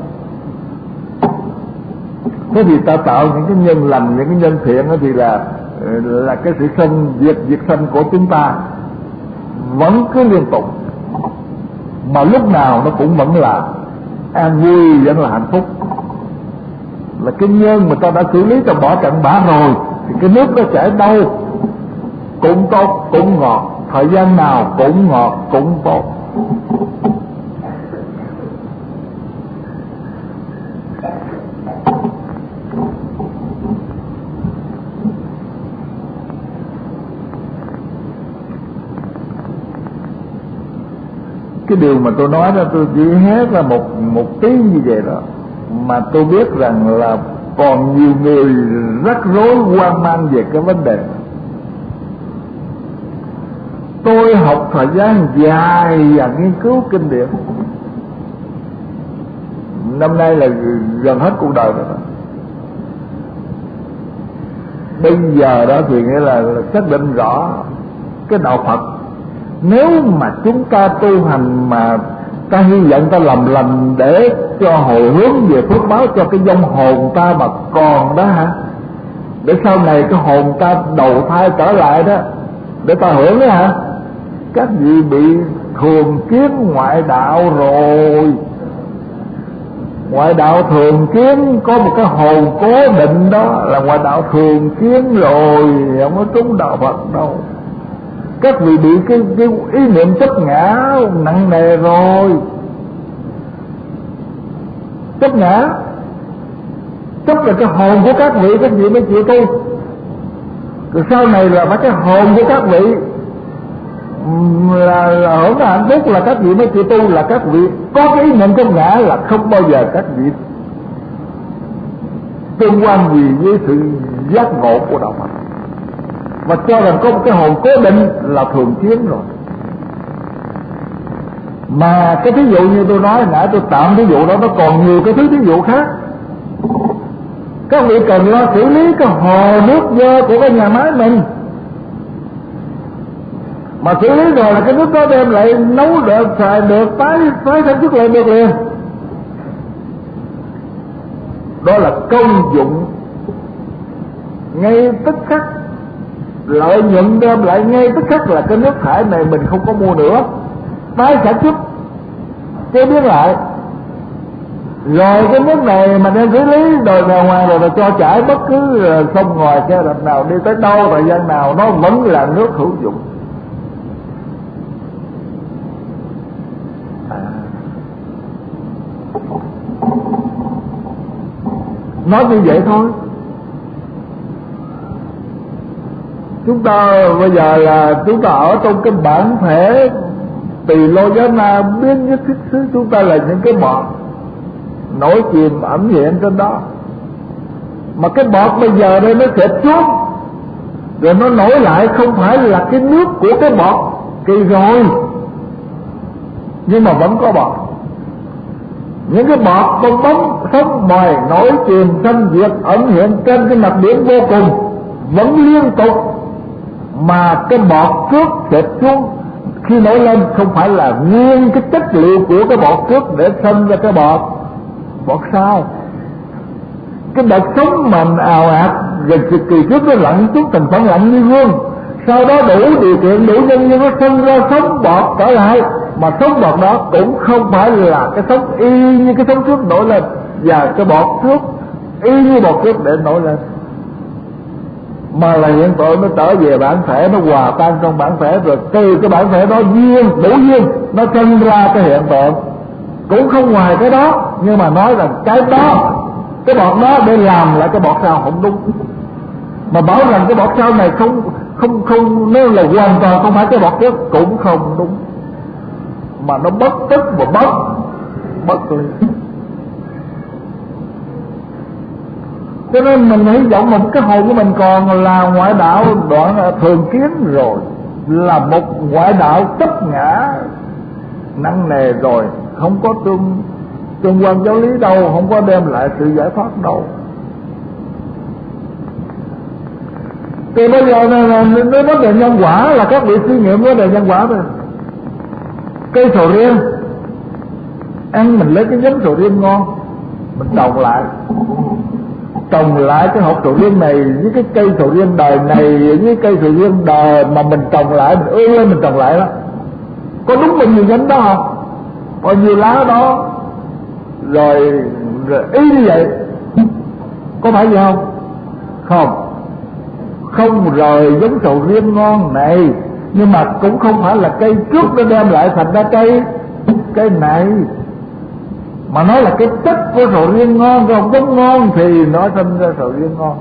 Thế thì ta tạo những cái nhân lành, những cái nhân thiện đó thì là cái sự sanh diệt sanh của chúng ta vẫn cứ liên tục, mà lúc nào nó cũng vẫn là an vui, vẫn là hạnh phúc. Là cái nhân mà ta đã xử lý, ta bỏ cặn bã rồi, thì cái nước nó chảy đâu cũng tốt, cũng ngọt, thời gian nào cũng ngọt, cũng tốt. Cái điều mà tôi nói đó, tôi chỉ hét ra một tí như vậy đó, mà tôi biết rằng là còn nhiều người rắc rối hoang mang về cái vấn đề. Tôi học thời gian dài và nghiên cứu kinh điển, năm nay là gần hết cuộc đời rồi đó. Bây giờ đó thì nghĩa là xác định rõ cái đạo Phật. Nếu mà chúng ta tu hành mà ta hy vọng ta làm lành để cho hồi hướng về phước báo cho cái vong hồn ta mà còn đó hả, để sau này cái hồn ta đầu thai trở lại đó để ta hưởng đó hả, các vị bị thường kiến ngoại đạo rồi. Ngoại đạo thường kiến có một cái hồn cố định, đó là ngoại đạo thường kiến rồi, không có trúng đạo Phật đâu. Các vị bị cái ý niệm chấp ngã nặng nề rồi. Chấp ngã, chấp là cái hồn của các vị mới chịu tu. Rồi sau này là phải cái hồn của các vị là hưởng cái hạnh phúc, là các vị mới chịu tu. Là các vị có cái ý niệm chấp ngã là không bao giờ các vị tương quan gì với sự giác ngộ của đạo Phật, và cho rằng có một cái hồn cố định là thường kiến rồi. Mà cái thí dụ như tôi nói nãy, tôi tạm ví dụ đó, nó còn nhiều cái thí dụ khác. Các vị cần lo xử lý cái hồ nước dơ của cái nhà máy mình, mà xử lý rồi là cái nước đó đem lại nấu được, xài được, tái sản xuất lại được liền. Đó là công dụng ngay tức khắc, lợi nhuận đem lại ngay tức khắc là cái nước thải này mình không có mua nữa, tái sản xuất, chế biến lại. Rồi cái nước này mà đem xử lý rồi ra ngoài rồi cho chảy bất cứ sông ngòi khe đập nào, đi tới đâu thời gian nào nó vẫn là nước hữu dụng. Nói như vậy thôi. Chúng ta bây giờ là chúng ta ở trong cái bản thể Tỳ Lô Giá Na biến nhất thiết xứ, chúng ta là những cái bọt nổi chìm ẩn hiện trên đó. Mà cái bọt bây giờ đây nó sẽ xuống rồi nó nổi lại, không phải là cái nước của cái bọt kỳ rồi, nhưng mà vẫn có bọt. Những cái bọt bong bóng sống mòi nổi chìm sanh diệt ẩn hiện trên cái mặt biển vô cùng vẫn liên tục, mà cái bọt trước xịt xuống khi nổi lên không phải là nguyên cái chất liệu của cái bọt trước để sinh ra cái bọt sau. Cái đợt sống mà ào ạt rồi kỳ trước nó lặn chút thành phần lặn như gương, sau đó đủ điều kiện đủ nhân nó sinh ra sống bọt trở lại, mà sống bọt đó cũng không phải là cái sống y như cái sống trước nổi lên, và cái bọt trước y như bọt trước để nổi lên, mà là hiện tượng nó trở về bản thể, nó hòa tan trong bản thể, rồi từ cái bản thể đó duyên đủ duyên nó sinh ra cái hiện tượng, cũng không ngoài cái đó. Nhưng mà nói rằng cái đó, cái bọt đó để làm lại cái bọt sau không đúng, mà bảo rằng cái bọt sau này không nếu là hoàn toàn không phải cái bọt trước cũng không đúng, mà nó bất tức và bất ly. Cho nên mình hy vọng một cái hồn của mình còn là ngoại đạo đoạn thường kiến rồi, là một ngoại đạo chấp ngã nặng nề rồi, không có tương quan giáo lý đâu, không có đem lại sự giải thoát đâu. Thì bây giờ nó vấn đề nhân quả là các vị suy nghiệm vấn đề nhân quả thôi. Cây sầu riêng ăn, mình lấy cái giống sầu riêng ngon mình trồng lại cái hộp sầu riêng này với cái cây sầu riêng đời này với cây sầu riêng đời mà mình trồng lại, mình ương lên mình trồng lại đó, có đúng bao nhiêu nhánh đó không, bao nhiêu lá đó, rồi ý như vậy có phải gì không rời giống sầu riêng ngon này, nhưng mà cũng không phải là cây trước nó đem lại thành ra cây này, mà nói là cái chất của sầu riêng ngon, không giống ngon thì nó sinh ra sầu riêng ngon.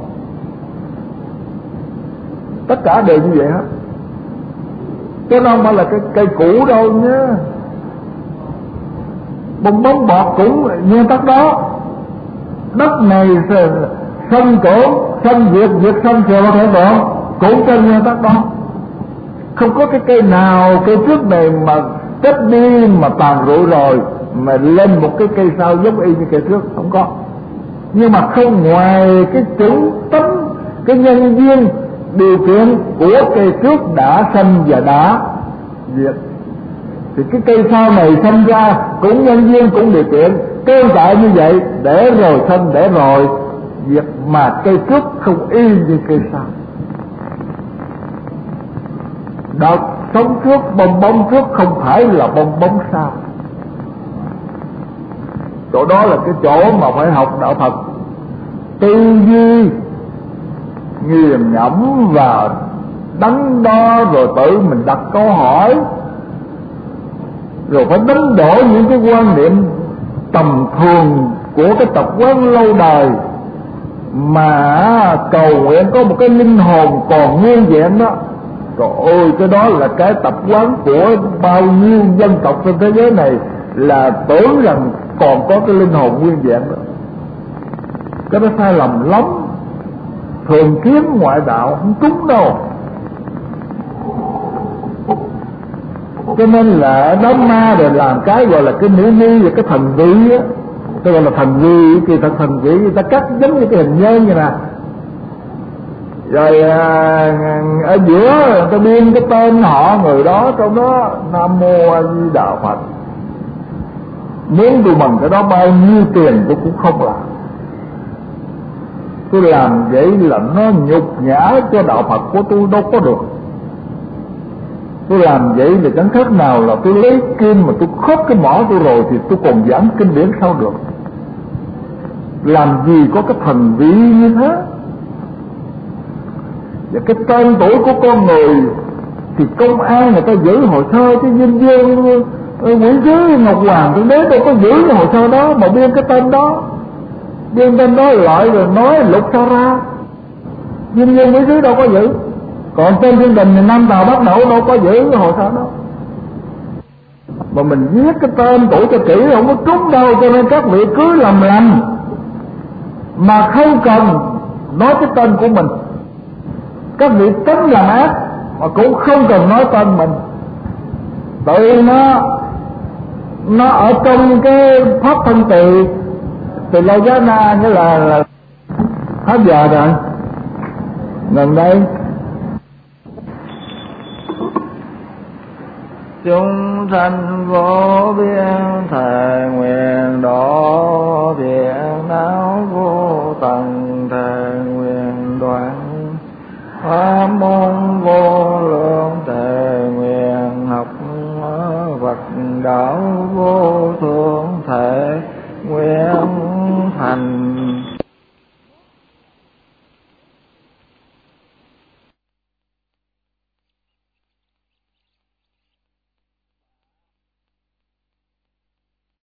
Tất cả đều như vậy hết, chứ nó không phải là cái cây cũ đâu nhé. Bong bóng bọt cũng nguyên tắc đó. Đất này sân cổ sân việc sân sờ thể đoạn cũng trên nguyên tắc đó. Không có cái cây nào cây trước này mà chết đi mà tàn rụi rồi mà lên một cái cây sau giống y như cây trước, không có. Nhưng mà không ngoài cái chủng tánh, cái nhân duyên điều kiện của cây trước đã sanh và đã diệt, thì cái cây sau này sanh ra cũng nhân duyên cũng điều kiện tương tự như vậy, để rồi sanh để rồi diệt, mà cây trước không y như cây sau. Đợt sống trước bong bóng trước không phải là bong bóng sau. Chỗ đó là cái chỗ mà phải học đạo Phật, tư duy nghiền ngẫm và đắn đo, rồi tự mình đặt câu hỏi, rồi phải đánh đổ những cái quan niệm tầm thường của cái tập quán lâu đời, mà cầu nguyện có một cái linh hồn còn nguyên vẹn đó. Trời ơi, cái đó là cái tập quán của bao nhiêu dân tộc trên thế giới này, là tưởng rằng còn có cái linh hồn nguyên vẹn đó. Cái đó sai lầm lắm, thường kiến ngoại đạo không trúng đâu. Cho nên là đám ma để làm cái gọi là cái nữ ni và cái thần vị á, tôi gọi là thần vị, thì thật thần vị người ta cắt giống như cái hình nhân vậy nè, rồi ở giữa người ta biên cái tên họ người đó, trong đó Nam Mô A Di Đà Phật. Muốn tôi bằng cái đó bao nhiêu tiền tôi cũng không làm. Tôi làm vậy là nó nhục nhã cho đạo Phật của tôi đâu có được. Tôi làm vậy là chẳng khác nào là tôi lấy kim mà tôi khớp cái mỏ tôi rồi thì tôi còn giảng kinh điển sao được. Làm gì có cái thần vị như thế. Và cái tên tuổi của con người thì công an người ta giữ hồ sơ, chứ Vinh Dương Nguyễn Sứ Ngọc Hoàng Thượng Đế đâu có giữ cái hồ sơ đó, mà biên cái tên đó, biên tên đó lại rồi nói lục sao ra. Vinh Dương Nguyễn Sứ đâu có giữ, còn tên Thiên Đình thì Nam Tào Bắc Đẩu đâu có giữ cái hồ sơ đó. Mà mình viết cái tên tuổi cho kỹ không có trúng đâu, cho nên các vị cứ làm lành mà không cần nói cái tên của mình. Các vị tính làm ác mà cũng không cần nói tên mình, tự nó ở trong cái pháp thân từ lâu giá na, như là hết giờ rồi. Gần đây chúng sanh vô biên thề nguyện độ, phiền não vô tận thề nguyện đoạn, pháp môn vô lượng